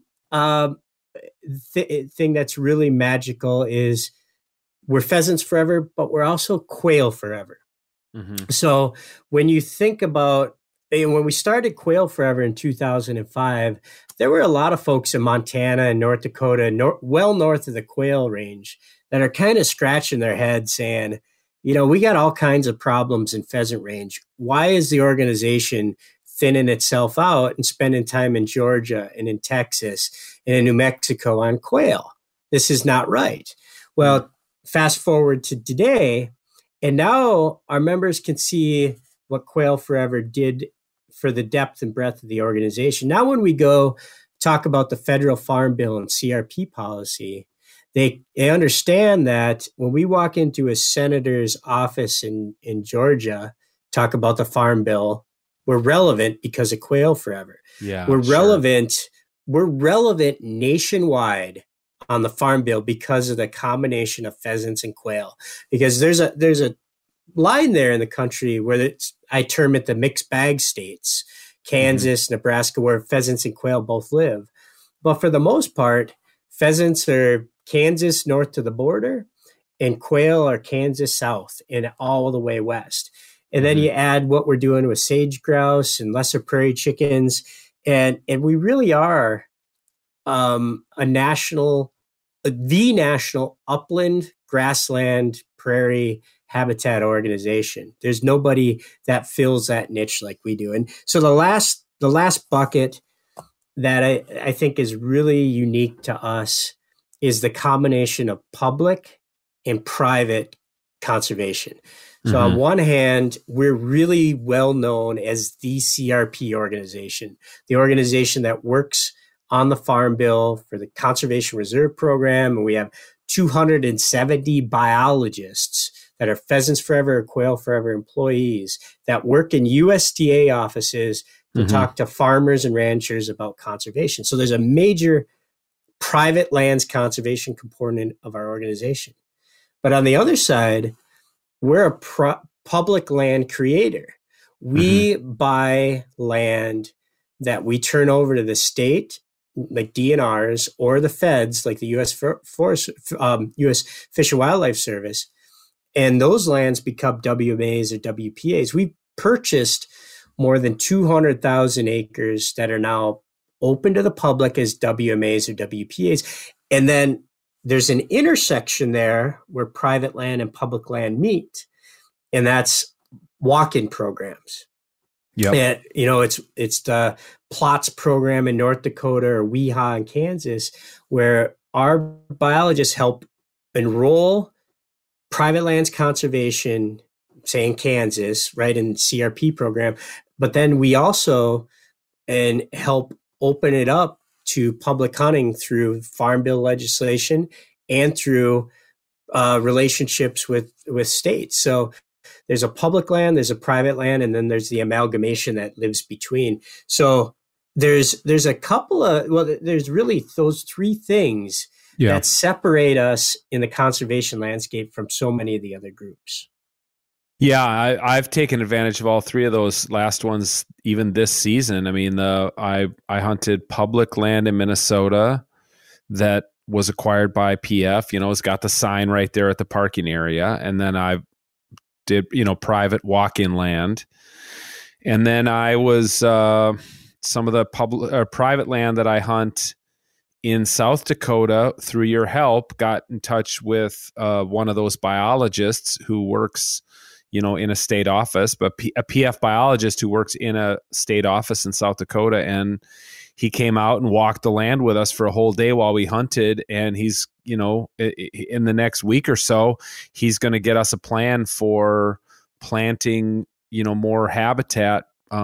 thing that's really magical is we're Pheasants Forever, but we're also Quail Forever. So when you think about, when we started Quail Forever in 2005, there were a lot of folks in Montana and North Dakota, well north of the quail range, that are kind of scratching their head saying, we got all kinds of problems in pheasant range. Why is the organization thinning itself out and spending time in Georgia and in Texas and in New Mexico on quail? This is not right. Well, fast forward to today, and now our members can see what Quail Forever did for the depth and breadth of the organization. Now, when we go talk about the federal farm bill and CRP policy, they understand that when we walk into a senator's office in Georgia, talk about the farm bill, we're relevant because of Quail Forever. We're relevant. We're relevant nationwide on the farm bill because of the combination of pheasants and quail. Because there's a line there in the country where I term it the mixed bag states, Kansas, Nebraska, where pheasants and quail both live. But for the most part, pheasants are Kansas north to the border, and quail are Kansas south and all the way west. And then you add what we're doing with sage grouse and lesser prairie chickens, and we really are the national upland, grassland, prairie habitat organization. There's nobody that fills that niche like we do. And so the last bucket that I think is really unique to us is the combination of public and private conservation. So on one hand, we're really well known as the CRP organization, the organization that works on the Farm Bill for the Conservation Reserve Program. And we have 270 biologists that are Pheasants Forever or Quail Forever employees that work in USDA offices to talk to farmers and ranchers about conservation. So there's a major private lands conservation component of our organization. But on the other side, we're a public land creator. We buy land that we turn over to the state, like DNRs or the feds, like the U.S. U.S. Fish and Wildlife Service, and those lands become WMAs or WPAs. We purchased more than 200,000 acres that are now open to the public as WMAs or WPAs. And then there's an intersection there where private land and public land meet, and that's walk-in programs. Yeah, and it's the PLOTS program in North Dakota or WEHA in Kansas, where our biologists help enroll private lands conservation, say in Kansas, right, in CRP program, but then we also help open it up to public hunting through Farm Bill legislation and through relationships with states. So there's a public land, there's a private land, and then there's the amalgamation that lives between. So there's a couple of, there's really those three things that separate us in the conservation landscape from so many of the other groups. Yeah, I've taken advantage of all three of those last ones, even this season. I mean, I hunted public land in Minnesota that was acquired by PF. It's got the sign right there at the parking area, and then I did private walk-in land, and then I was some of the public or private land that I hunt in South Dakota. Through your help, got in touch with one of those biologists who works in a state office, but a PF biologist who works in a state office in South Dakota. And he came out and walked the land with us for a whole day while we hunted. And he's, in the next week or so, he's going to get us a plan for planting, more habitat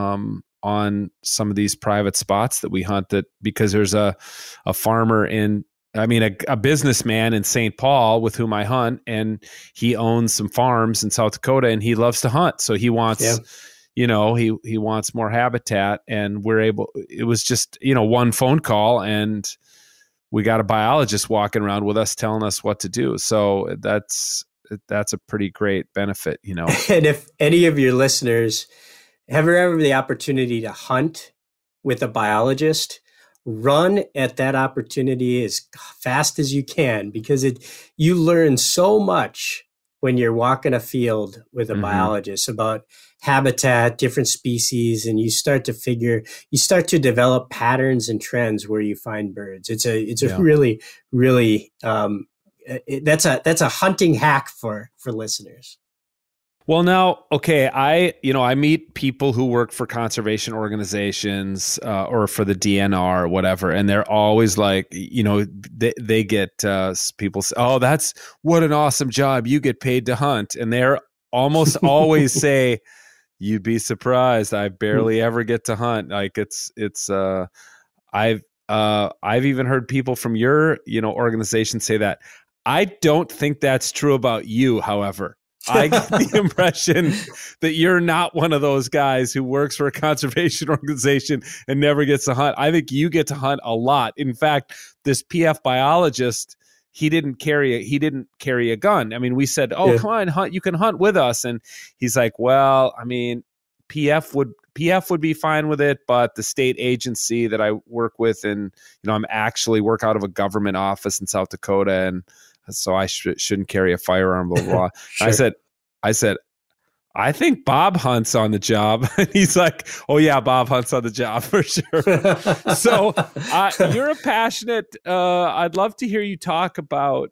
on some of these private spots that we hunt, that because there's a farmer a businessman in St. Paul with whom I hunt, and he owns some farms in South Dakota, and he loves to hunt. So he wants, he wants more habitat, and it was just, one phone call, and we got a biologist walking around with us telling us what to do. So that's a pretty great benefit, And if any of your listeners have ever the opportunity to hunt with a biologist, run at that opportunity as fast as you can, because you learn so much when you're walking a field with a biologist about habitat, different species, and you start to develop patterns and trends where you find birds. It's a really, really that's a hunting hack for listeners. Well, now, okay, I meet people who work for conservation organizations or for the DNR or whatever, and they're always like, they get people say, "Oh, that's what an awesome job! You get paid to hunt," and they're almost always say, "You'd be surprised. I barely ever get to hunt." Like I've even heard people from your organization say that. I don't think that's true about you, however. I get the impression that you're not one of those guys who works for a conservation organization and never gets to hunt. I think you get to hunt a lot. In fact, this PF biologist, he didn't carry a gun. I mean, we said, come on, hunt. You can hunt with us. And he's like, well, I mean, PF would be fine with it, but the state agency that I work with, and I'm actually work out of a government office in South Dakota, and so I shouldn't carry a firearm, blah, blah, blah. Sure. I said, I think Bob hunts on the job. And he's like, oh yeah, Bob hunts on the job for sure. So you're a passionate, I'd love to hear you talk about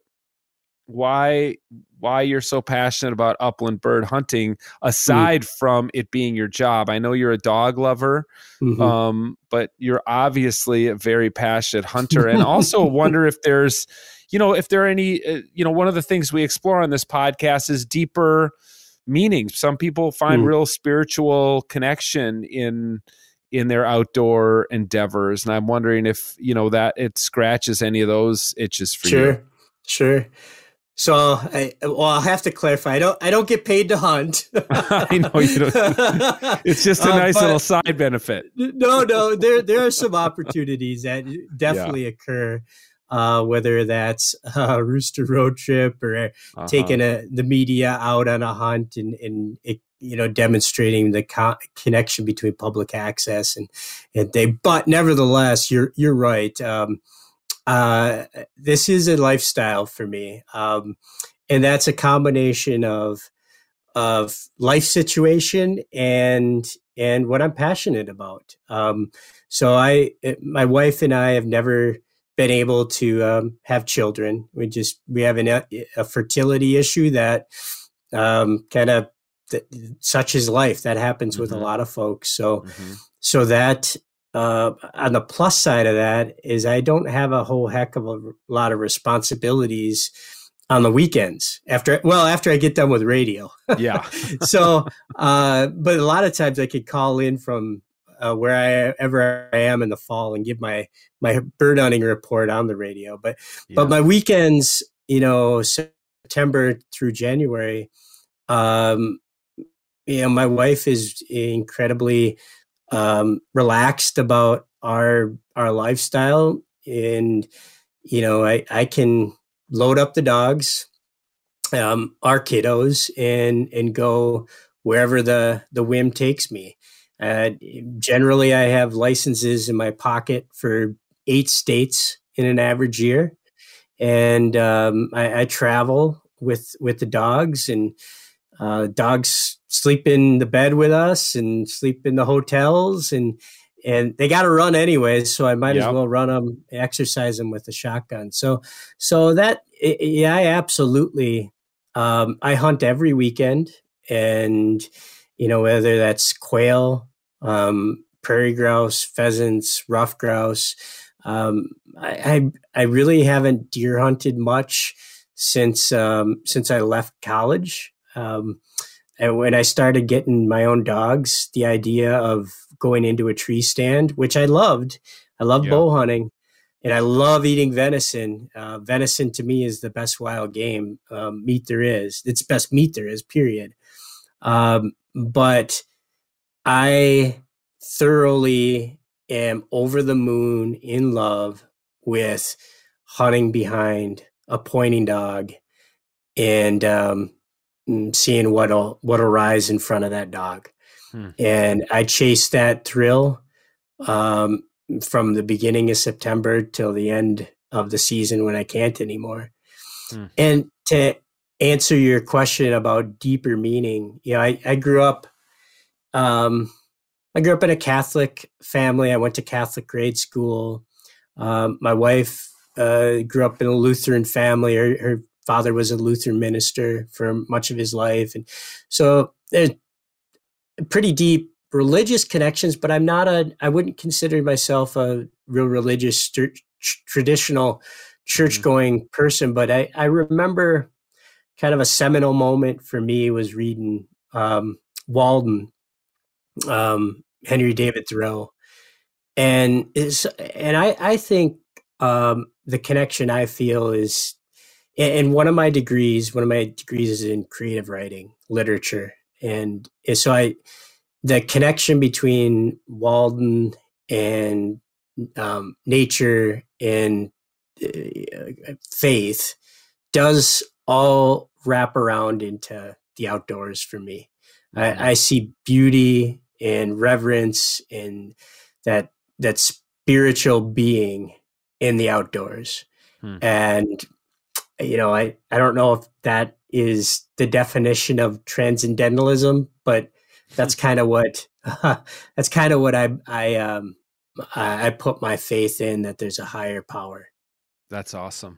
why you're so passionate about upland bird hunting, aside from it being your job. I know you're a dog lover, but you're obviously a very passionate hunter. And also wonder if there's, if there are any, one of the things we explore on this podcast is deeper meanings. Some people find real spiritual connection in their outdoor endeavors. And I'm wondering if, that it scratches any of those itches for you. Sure. So I'll have to clarify. I don't get paid to hunt. I know you don't. It's just a nice little side benefit. No, there are some opportunities that definitely occur. Whether that's a Rooster Road Trip or taking the media out on a hunt and demonstrating the connection between public access and they. But nevertheless, you're right. This is a lifestyle for me, and that's a combination of life situation and what I'm passionate about. So my wife and I have never been able to have children. We have a fertility issue that such is life. That happens with a lot of folks. So so that on the plus side of that is I don't have a whole heck of a lot of responsibilities on the weekends after I get done with radio. Yeah. So, but a lot of times I could call in from wherever I am in the fall and give my bird hunting report on the radio. But my weekends, September through January, my wife is incredibly relaxed about our lifestyle, and I can load up the dogs, our kiddos, and go wherever the whim takes me. Generally, I have licenses in my pocket for 8 states in an average year, and I travel with the dogs, and dogs sleep in the bed with us and sleep in the hotels, and they got to run anyways, so I might as well run them, exercise them with a shotgun. So that, I absolutely, I hunt every weekend, and whether that's quail, prairie grouse, pheasants, ruffed grouse. I really haven't deer hunted much since I left college. And when I started getting my own dogs, the idea of going into a tree stand, which I loved bow hunting, and I love eating venison. Venison to me is the best wild game meat there is. It's best meat there is, period. But I thoroughly am over the moon in love with hunting behind a pointing dog and seeing what'll rise in front of that dog. And I chase that thrill from the beginning of September till the end of the season when I can't anymore. And to answer your question about deeper meaning, I grew up in a Catholic family. I went to Catholic grade school. My wife grew up in a Lutheran family. Her father was a Lutheran minister for much of his life. And so there's pretty deep religious connections, but I wouldn't consider myself a real religious, traditional church-going person. But I remember kind of a seminal moment for me was reading Walden, Henry David Thoreau. And I think the connection I feel is, and one of my degrees is in creative writing, literature. And so the connection between Walden and nature and faith does all wrap around into the outdoors for me. I see beauty and reverence and that spiritual being in the outdoors. And I don't know if that is the definition of transcendentalism, but that's kind of what I put my faith in, that there's a higher power. That's awesome.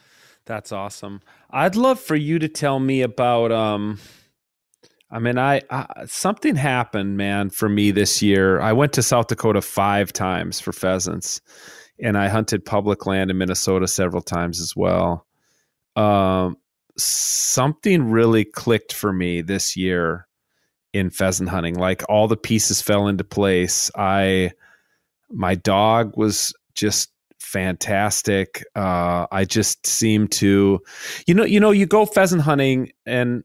I'd love for you to tell me about something happened, man, for me this year. I went to South Dakota 5 times for pheasants, and I hunted public land in Minnesota several times as well. Something really clicked for me this year in pheasant hunting. Like, all the pieces fell into place. My dog was just fantastic. I just seemed to, you go pheasant hunting, and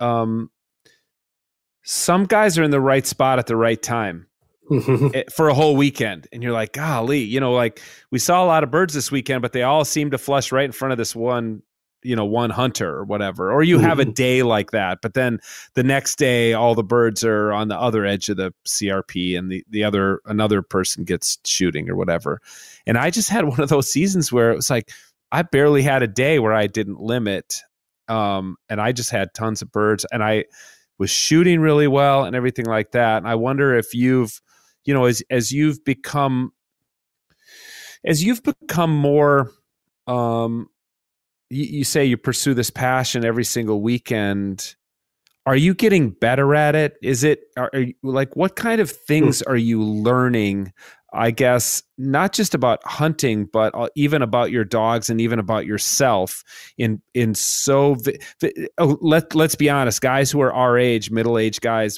some guys are in the right spot at the right time for a whole weekend. And you're like, golly, like, we saw a lot of birds this weekend, but they all seem to flush right in front of this one one hunter or whatever, or you have a day like that, but then the next day all the birds are on the other edge of the CRP and another person gets shooting or whatever. And I just had one of those seasons where it was like I barely had a day where I didn't limit, and I just had tons of birds, and I was shooting really well and everything like that. And I wonder if you've, as you've become more, you say you pursue this passion every single weekend. Are you getting better at it? Are you, like, what kind of things are you learning? I guess not just about hunting, but even about your dogs and even about yourself. Let's be honest, guys who are our age, middle-aged guys,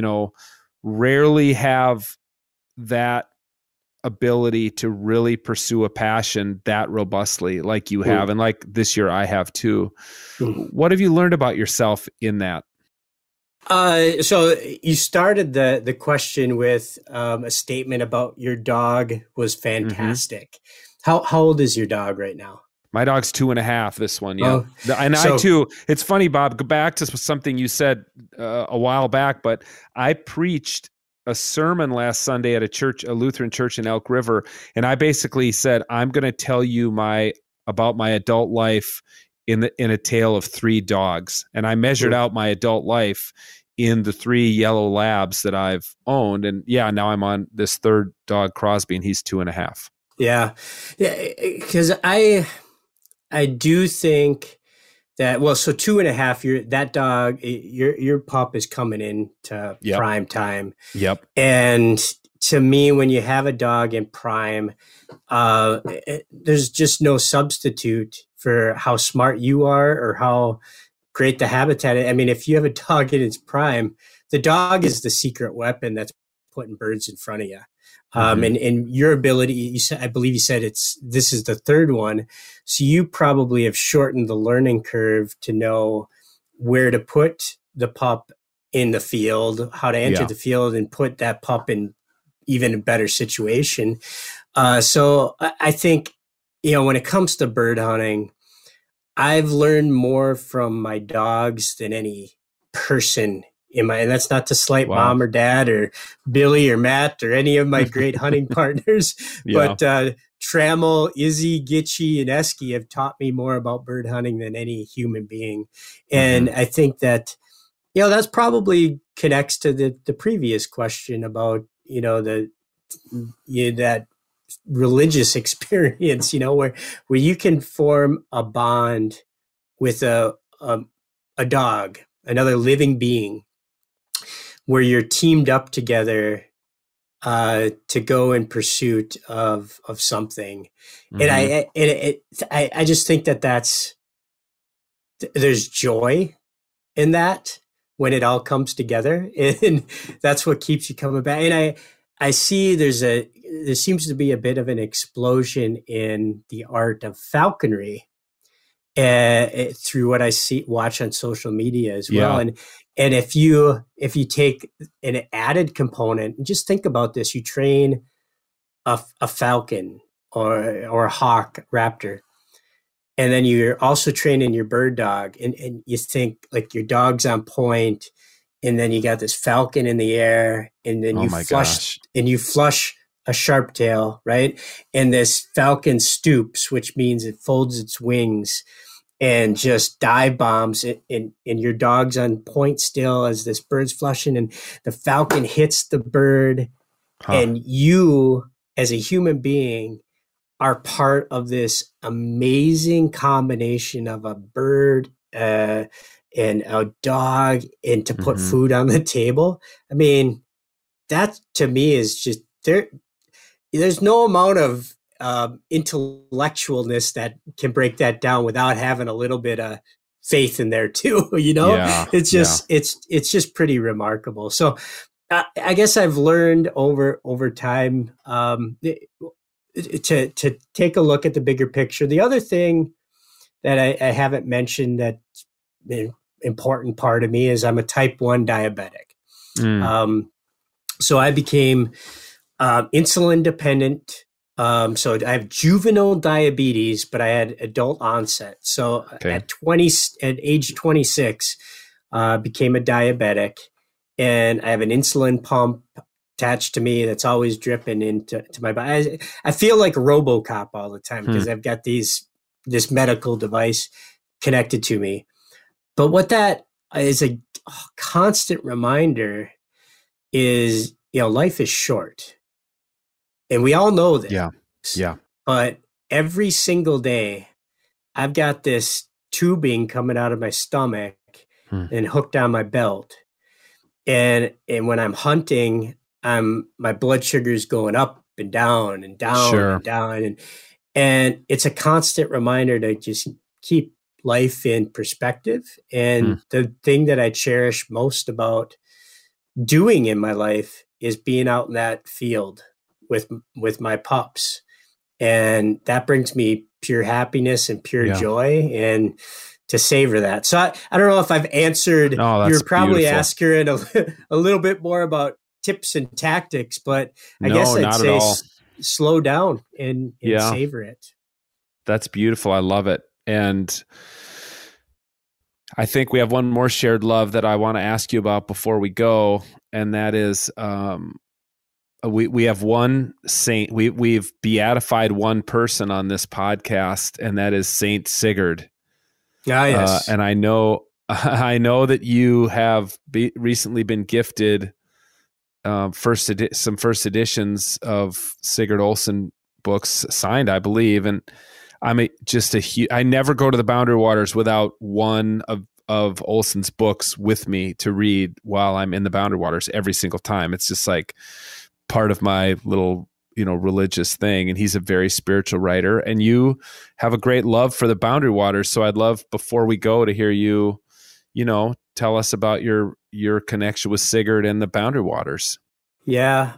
rarely have that ability to really pursue a passion that robustly like you have, and like this year I have too. What have you learned about yourself in that? So you started the question with a statement about your dog was fantastic. How old is your dog right now? My dog's 2.5. This one, yeah. I too. It's funny, Bob. Go back to something you said a while back, but I preached a sermon last Sunday at a Lutheran church in Elk River, and I basically said, I'm going to tell you about my adult life in a tale of 3 dogs, and I measured out my adult life in the 3 yellow labs that I've owned, and now I'm on this third dog, Crosby, and he's 2.5. Yeah, because I do think that, so 2.5, that dog, your pup is coming into prime time. Yep. And to me, when you have a dog in prime, there's just no substitute for how smart you are or how great the habitat is. I mean, if you have a dog in its prime, the dog is the secret weapon that's putting birds in front of you. And your ability, I believe you said this is the third one. So you probably have shortened the learning curve to know where to put the pup in the field, how to enter the field and put that pup in even a better situation. So I think, when it comes to bird hunting, I've learned more from my dogs than any person and that's not to slight mom or dad or Billy or Matt or any of my great hunting partners, but Trammell, Izzy, Gitchy, and Esky have taught me more about bird hunting than any human being. And I think that, that's probably connects to the previous question about, that religious experience, where you can form a bond with a dog, another living being, where you're teamed up together to go in pursuit of something. And I just think that there's joy in that when it all comes together, and that's what keeps you coming back. And I see there seems to be a bit of an explosion in the art of falconry through what I watch on social media as well. And if you take an added component, and just think about this, you train a falcon or a hawk, raptor, and then you're also training your bird dog, and you think like your dog's on point, and then you got this falcon in the air, and then you flush a sharp tail, right? And this falcon stoops, which means it folds its wings and just dive bombs it, and your dog's on point still as this bird's flushing, and the falcon hits the bird, and you as a human being are part of this amazing combination of a bird and a dog, and to put food on the table. I mean, that to me is just there's no amount of intellectualness that can break that down without having a little bit of faith in there too. It's just pretty remarkable. So I guess I've learned over time to take a look at the bigger picture. The other thing that I haven't mentioned that the important part of me is I'm a type 1 diabetic. So I became insulin dependent So I have juvenile diabetes, but I had adult onset. So at age 26, became a diabetic, and I have an insulin pump attached to me that's always dripping into my body. I feel like RoboCop all the time because I've got this medical device connected to me. But what that is a constant reminder is, life is short. And we all know this. Yeah. But every single day, I've got this tubing coming out of my stomach and hooked on my belt. And when I'm hunting, my blood sugar is going up and down and down and down. And it's a constant reminder to just keep life in perspective. And the thing that I cherish most about doing in my life is being out in that field with my pups. And that brings me pure happiness and pure joy, and to savor that. So I don't know if I've answered. You're probably asking a little bit more about tips and tactics, but I guess I'd say slow down and savor it. That's beautiful. I love it. And I think we have one more shared love that I want to ask you about before we go. And that is, we have one saint. We've beatified one person on this podcast, and that is Saint Sigurd. Yes. And I know that you have recently been gifted some first editions of Sigurd Olson books signed, I believe. And I'm I never go to the Boundary Waters without one of Olson's books with me to read while I'm in the Boundary Waters every single time. It's just like part of my little, religious thing. And he's a very spiritual writer, and you have a great love for the Boundary Waters. So I'd love, before we go, to hear you, tell us about your connection with Sigurd and the Boundary Waters. Yeah.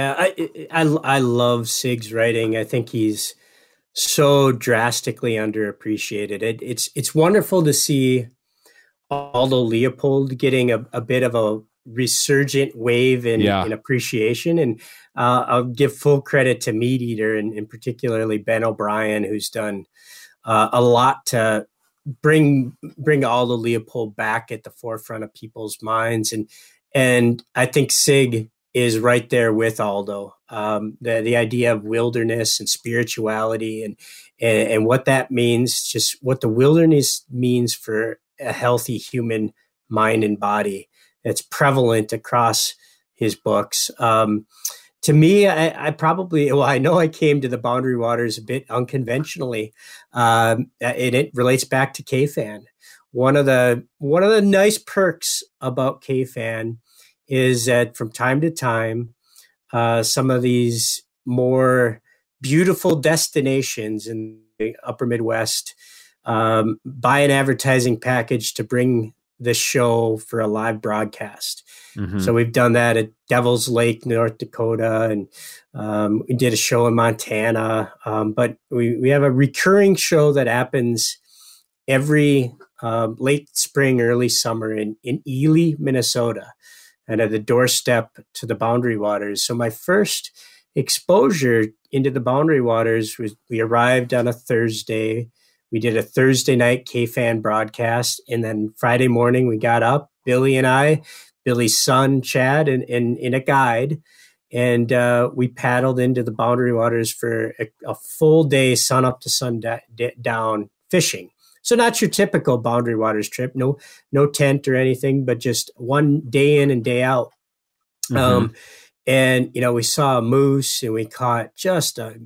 I love Sig's writing. I think he's so drastically underappreciated. It's wonderful to see Aldo Leopold getting a bit of a resurgent wave in appreciation. And I'll give full credit to Meat Eater and particularly Ben O'Brien, who's done a lot to bring Aldo Leopold back at the forefront of people's minds. And I think Sig is right there with Aldo. The idea of wilderness and spirituality and what that means, just what the wilderness means for a healthy human mind and body. It's prevalent across his books. To me, I know I came to the Boundary Waters a bit unconventionally. And it relates back to KFAN. One of the nice perks about KFAN is that from time to time, some of these more beautiful destinations in the upper Midwest buy an advertising package to bring the show for a live broadcast. Mm-hmm. So we've done that at Devil's Lake, North Dakota, and we did a show in Montana. But we have a recurring show that happens every late spring, early summer in Ely, Minnesota, and at the doorstep to the Boundary Waters. So my first exposure into the Boundary Waters was, we arrived on a Thursday. We did a Thursday night KFAN broadcast, and then Friday morning we got up, Billy and I, Billy's son, Chad, and in a guide, and we paddled into the Boundary Waters for a full day, sun up to sun down fishing. So not your typical Boundary Waters trip, no tent or anything, but just one day in and day out. Mm-hmm. And we saw a moose, and we caught just the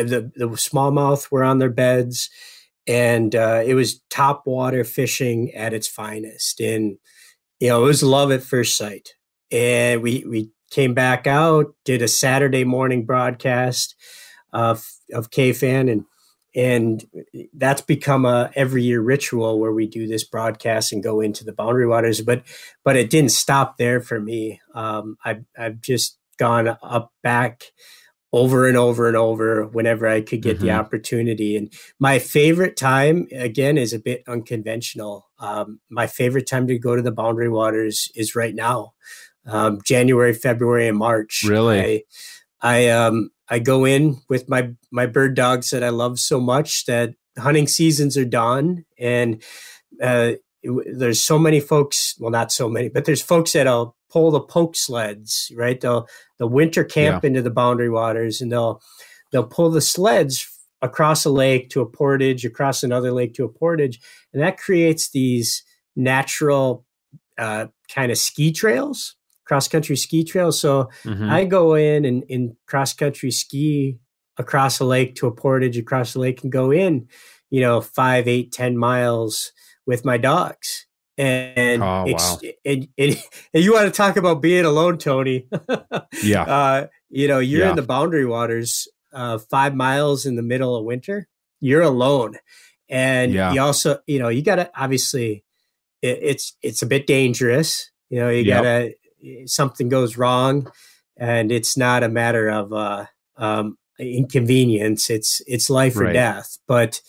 smallmouth were on their beds. And it was top water fishing at its finest. And, it was love at first sight. And we came back out, did a Saturday morning broadcast of KFAN. And that's become a every year ritual where we do this broadcast and go into the Boundary Waters. But it didn't stop there for me. I've just gone up back over and over and over whenever I could get the opportunity. And my favorite time, again, is a bit unconventional. My favorite time to go to the Boundary Waters is right now, January, February, and March. Really? I I go in with my bird dogs that I love so much that hunting seasons are done, and there's so many folks. Well, not so many, but there's folks that'll pull the poke sleds. Right, they'll winter camp into the Boundary Waters, and they'll pull the sleds across a lake to a portage, across another lake to a portage, and that creates these natural kind of ski trails, cross-country ski trails. So I go in and cross-country ski across a lake to a portage, across the lake, and go in, 5, 8, 10 miles with my dogs. And and you want to talk about being alone, Tony? You're in the Boundary Waters, 5 miles in the middle of winter. You're alone, and you also, you got to obviously. It's a bit dangerous. You gotta, something goes wrong, and it's not a matter of inconvenience. It's life or death. But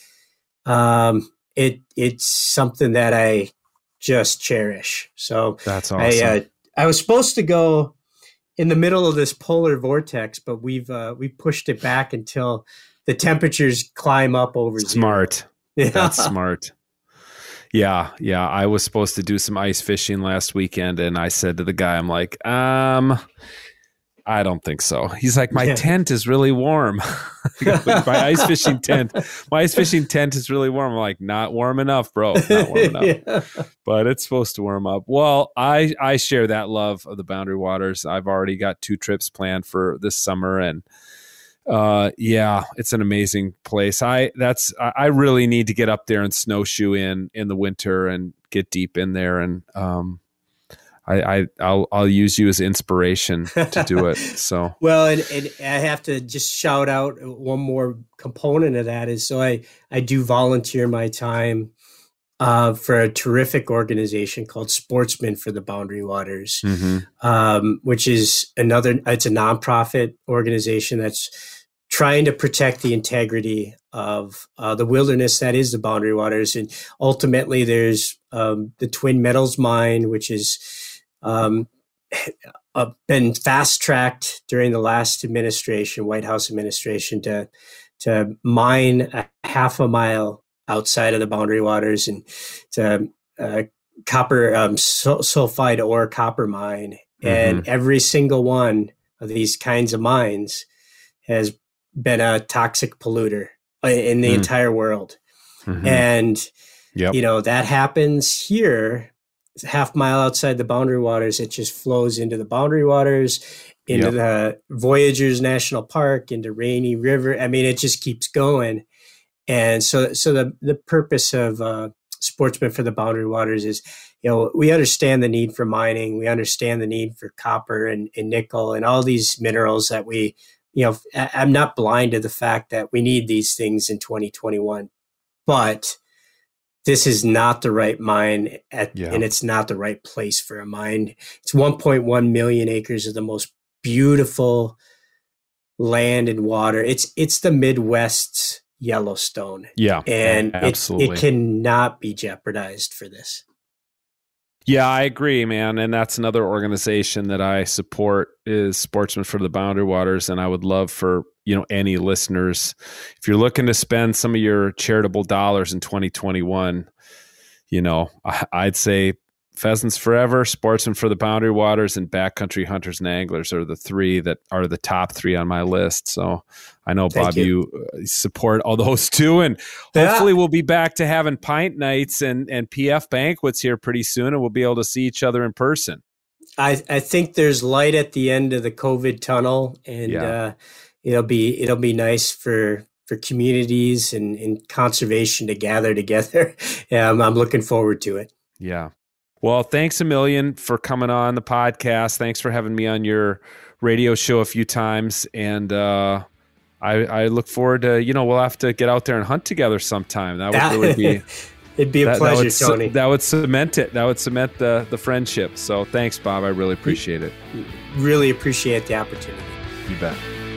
it's something that I just cherish. So that's awesome. I was supposed to go in the middle of this polar vortex, but we pushed it back until the temperatures climb up over smart. Zero. That's smart. Yeah. I was supposed to do some ice fishing last weekend, and I said to the guy, I'm like, I don't think so. He's like, my tent is really warm. my ice fishing tent is really warm. I'm like, not warm enough, bro. Not warm enough. But it's supposed to warm up. Well, I share that love of the Boundary Waters. I've already got 2 trips planned for this summer, and it's an amazing place. I really need to get up there and snowshoe in the winter and get deep in there. And, I'll use you as inspiration to do it. So, well, and I have to just shout out one more component of that is, so I do volunteer my time, for a terrific organization called Sportsmen for the Boundary Waters, which is it's a nonprofit organization that's trying to protect the integrity of the wilderness that is the Boundary Waters. And ultimately there's the Twin Metals mine, which is been fast-tracked during the last administration, White House administration, to mine a half a mile outside of the Boundary Waters, and to copper sulfide ore copper mine. And every single one of these kinds of mines has been a toxic polluter in the entire world. And that happens here, half mile outside the Boundary Waters. It just flows into the Boundary Waters, into the Voyageurs National Park, into Rainy River. I mean, it just keeps going. And so the purpose of Sportsmen for the Boundary Waters is, we understand the need for mining. We understand the need for copper and nickel and all these minerals that we, I'm not blind to the fact that we need these things in 2021, but this is not the right mine and it's not the right place for a mine. It's 1.1 million acres of the most beautiful land and water. It's the Midwest's Yellowstone. Yeah. And absolutely. It cannot be jeopardized for this. Yeah, I agree, man. And that's another organization that I support is Sportsmen for the Boundary Waters. And I would love for, any listeners, if you're looking to spend some of your charitable dollars in 2021, I'd say Pheasants Forever, Sportsmen for the Boundary Waters, and Backcountry Hunters and Anglers are the 3 that are the top 3 on my list. So I know, Bob, you support all those too. And hopefully we'll be back to having pint nights and PF banquets here pretty soon, and we'll be able to see each other in person. I think there's light at the end of the COVID tunnel, and it'll be nice for communities and conservation to gather together. I'm looking forward to it. Yeah. Well, thanks a million for coming on the podcast. Thanks for having me on your radio show a few times. And I look forward to, we'll have to get out there and hunt together sometime. That would really be... It'd be a pleasure, Tony. That would cement it. That would cement the friendship. So thanks, Bob. I really appreciate it. Really appreciate the opportunity. You bet.